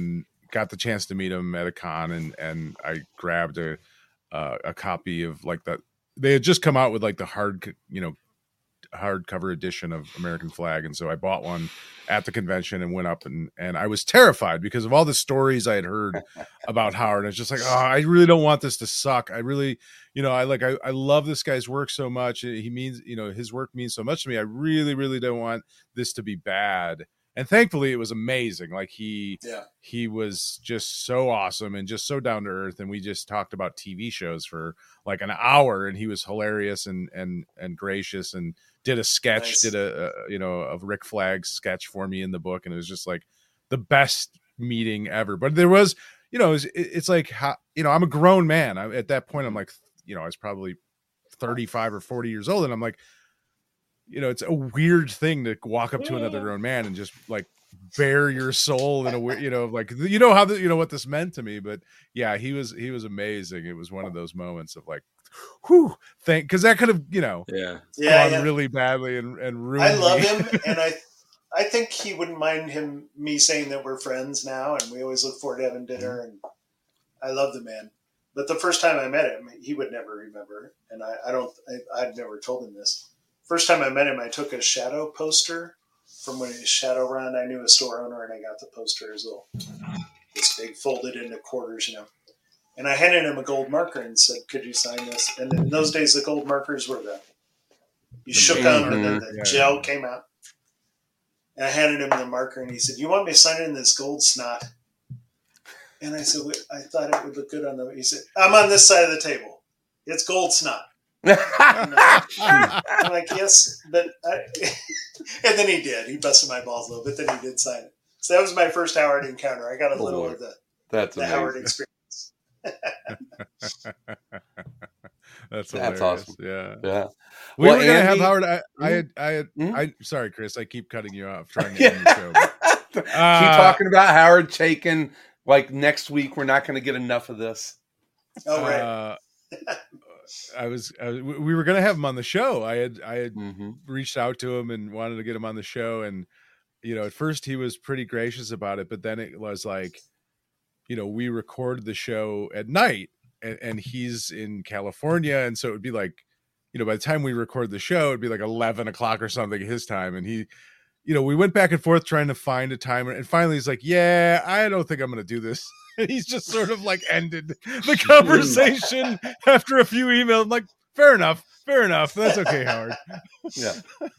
got the chance to meet him at a con, and and I grabbed a uh, a copy of like the they had just come out with like the hard you know hardcover edition of American Flag, and so I bought one at the convention and went up, and and I was terrified because of all the stories I had heard about Howard. I was just like, oh, I really don't want this to suck. I really, you know, I like I, I love this guy's work so much. He means, you know, his work means so much to me. I really, really don't want this to be bad. And thankfully it was amazing. Like he yeah. he was just so awesome and just so down to earth. And we just talked about T V shows for like an hour, and he was hilarious and and and gracious, and did a sketch, nice. did a, a you know a Rick Flag sketch for me in the book, and it was just like the best meeting ever. But there was, you know, it's, it's like how, you know, I'm a grown man. I, at that point, I'm like, you know, I was probably thirty-five or forty years old, and I'm like, you know, it's a weird thing to walk up to another grown man and just like bare your soul in a weird, you know, like, you know how the, you know what this meant to me. But yeah, he was he was amazing. It was one of those moments of like, whew, thank, because that could have, you know, yeah, yeah, gone yeah. really badly and and ruined I love me. him, and I I think he wouldn't mind him me saying that we're friends now, and we always look forward to having dinner. And I love the man. But the first time I met him, he would never remember, and I, I don't. I, I'd never told him this. First time I met him, I took a Shadow poster from when he was Shadowrun. I knew a store owner, and I got the poster as well. This big, folded into quarters, you know. And I handed him a gold marker and said, "Could you sign this?" And in those days, the gold markers were the you shook Mm-hmm. them, and then the Yeah. gel came out. And I handed him the marker, and he said, "You want me to sign it in this gold snot?" And I said, "I thought it would look good on the." He said, "I'm on this side of the table. It's gold snot." And, uh, I'm like, "Yes, but," I, and then he did. He busted my balls a little bit. Then he did sign it. So that was my first Howard encounter. I got a Oh, little Lord. of the, That's the amazing. Howard experience. That's That's hilarious. awesome. Yeah. Yeah. We Well, were gonna have Andy- Howard. I, I had, I had, Mhm. I. Sorry, Chris. I keep cutting you off, trying to end the show. but- Keep Uh, talking about Howard Chaykin. Like next week, we're not going to get enough of this. Oh, right. uh, I was, I was. We were gonna have him on the show. I had, I had Mm-hmm. reached out to him and wanted to get him on the show, and you know, at first he was pretty gracious about it, but then it was like, you know, we recorded the show at night, and, and he's in California, and so it would be like, you know, by the time we record the show, it'd be like eleven o'clock or something his time, and he, you know, we went back and forth trying to find a time, and finally he's like, "Yeah, I don't think I'm going to do this." And he's just sort of like ended the conversation after a few emails. I'm like, fair enough, fair enough. That's okay, Howard. Yeah.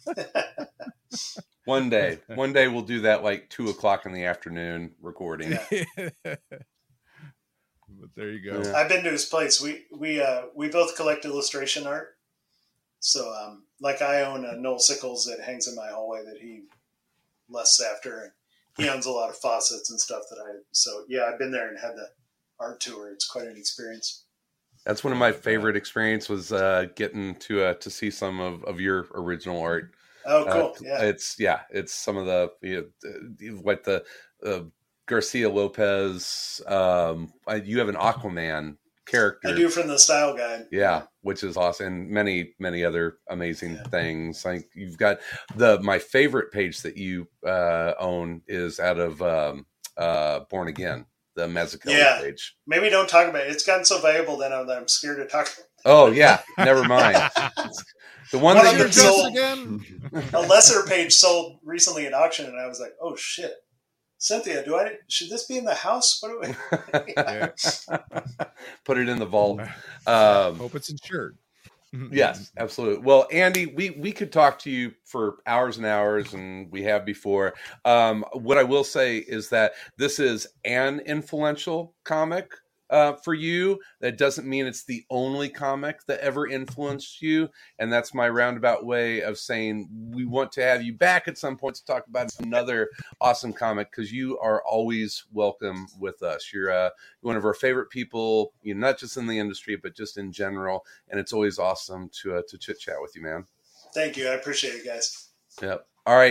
One day, one day we'll do that like two o'clock in the afternoon recording. But there you go. Yeah. I've been to his place. We we uh, we both collect illustration art. So, um, like, I own a Noel Sickles that hangs in my hallway that he lusts after, and he owns a lot of faucets and stuff that I. So, yeah, I've been there and had the art tour. It's quite an experience. That's one of my favorite experience was uh, getting to uh, to see some of, of your original art. Oh, cool! Uh, yeah, It's yeah, it's some of the you know, what the uh, Garcia Lopez. Um, I, you have an Aquaman character. I do from the Style Guide. Yeah, which is awesome, and many many other amazing Yeah. things. Like you've got the my favorite page that you uh, own is out of um, uh, Born Again, the Mezzachelli Yeah. page. Maybe don't talk about it. It's gotten so valuable that I'm, that I'm scared to talk. Oh yeah, never mind. The one One that of you them Just sold- again? A lesser page sold recently at auction, and I was like, "Oh shit, Cynthia, do I should this be in the house? What do we?" Yeah. put it in the vault. Um, Hope it's insured. Yes, absolutely. Well, Andy, we, we could talk to you for hours and hours, and we have before. Um, what I will say is that this is an influential comic uh, for you. That doesn't mean it's the only comic that ever influenced you. And that's my roundabout way of saying we want to have you back at some point to talk about another awesome comic, because you are always welcome with us. You're uh, one of our favorite people, you know, not just in the industry, but just in general. And it's always awesome to uh, to chit chat with you, man. Thank you. I appreciate it, guys. Yep. All right.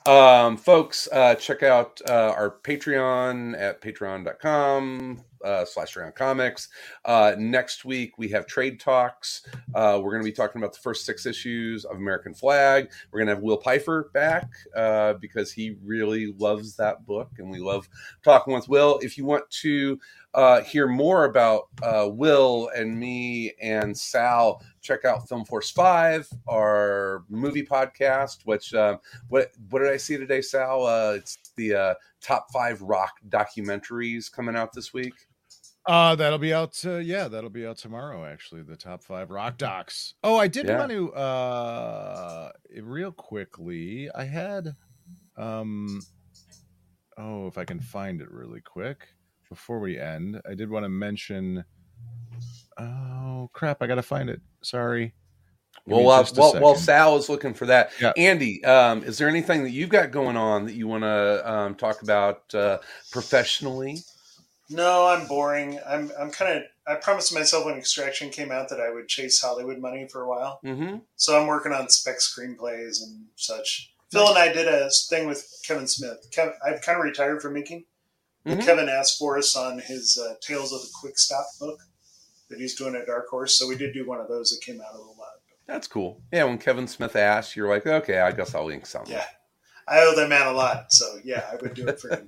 Um, folks, uh, check out uh, our Patreon at patreon.com uh, slash around comics. Uh, next week, we have Trade Talks. Uh, we're going to be talking about the first six issues of American Flag. We're going to have Will Pfeiffer back uh, because he really loves that book, and we love talking with Will. If you want to uh, hear more about uh, Will and me and Sal, check out Film Force five, our movie podcast, which, um, what what did I see today, Sal? Uh, it's the uh, top five rock documentaries coming out this week. Uh, that'll be out. Uh, yeah, that'll be out tomorrow, actually. The top five rock docs. Oh, I did Yeah. want to, uh, real quickly, I had, um, oh, if I can find it really quick before we end, I did want to mention, oh, crap, I got to find it. Sorry. Give me Well, uh, just a while, while second. Sal is looking for that, Yeah. Andy, um, is there anything that you've got going on that you want to um, talk about uh, professionally? No, I'm boring. I'm I'm kind of. I promised myself when Extraction came out that I would chase Hollywood money for a while. Mm-hmm. So I'm working on spec screenplays and such. Phil and I did a thing with Kevin Smith. Kev, I've kind of retired from making. But Mhm. Kevin asked for us on his uh, Tales of the Quick Stop book that he's doing at Dark Horse. So we did do one of those that came out a little while ago. That's cool. Yeah, when Kevin Smith asked, you're like, okay, I guess I'll link something. Yeah. I owe that man a lot. So yeah, I would do it for him.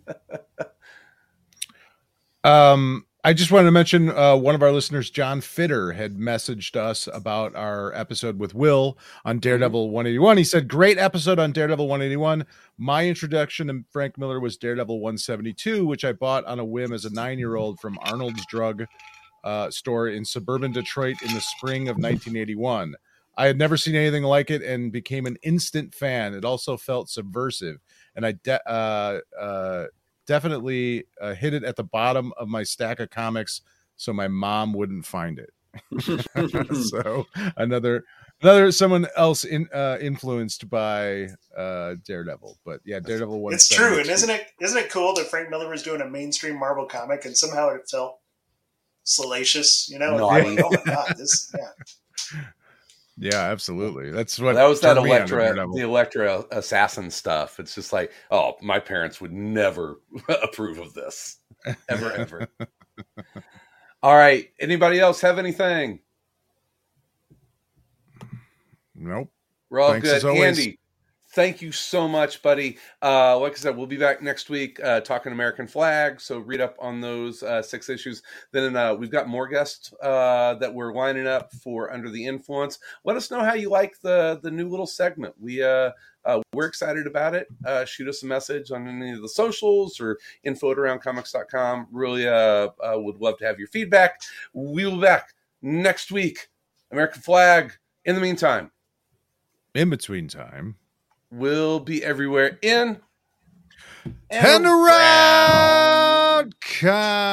Um, I just wanted to mention uh, one of our listeners, John Fitter, had messaged us about our episode with Will on Daredevil one eighty-one. He said, great episode on Daredevil one eighty-one. My introduction to Frank Miller was Daredevil one seventy-two, which I bought on a whim as a nine-year-old from Arnold's Drug uh, store in suburban Detroit in the spring of nineteen eighty-one. I had never seen anything like it and became an instant fan. It also felt subversive, and I de- uh, uh, definitely uh, hid it at the bottom of my stack of comics so my mom wouldn't find it. So another another someone else in uh, influenced by uh, Daredevil, but yeah, Daredevil one. It's true, and isn't it isn't it cool that Frank Miller was doing a mainstream Marvel comic and somehow it felt salacious? You know, Naughty. oh my god, this yeah. Yeah, absolutely. That's what That was that turned me on to Elektra, Daredevil. the Elektra assassin stuff. It's just like, oh, my parents would never approve of this. Ever, ever. All right. Anybody else have anything? Nope. We're all Thanks good. as always. Andy, thank you so much, buddy. Uh, like I said, we'll be back next week uh, talking American Flag. So read up on those uh, six issues. Then uh, we've got more guests uh, that we're lining up for Under the Influence. Let us know how you like the the new little segment. We uh, uh, we're excited about it. Uh, shoot us a message on any of the socials or info at around comics dot com. Really uh, uh, would love to have your feedback. We'll be back next week. American Flag. In the meantime, In between time. we'll be everywhere in And around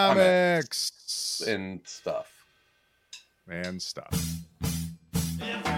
comics and stuff. and stuff.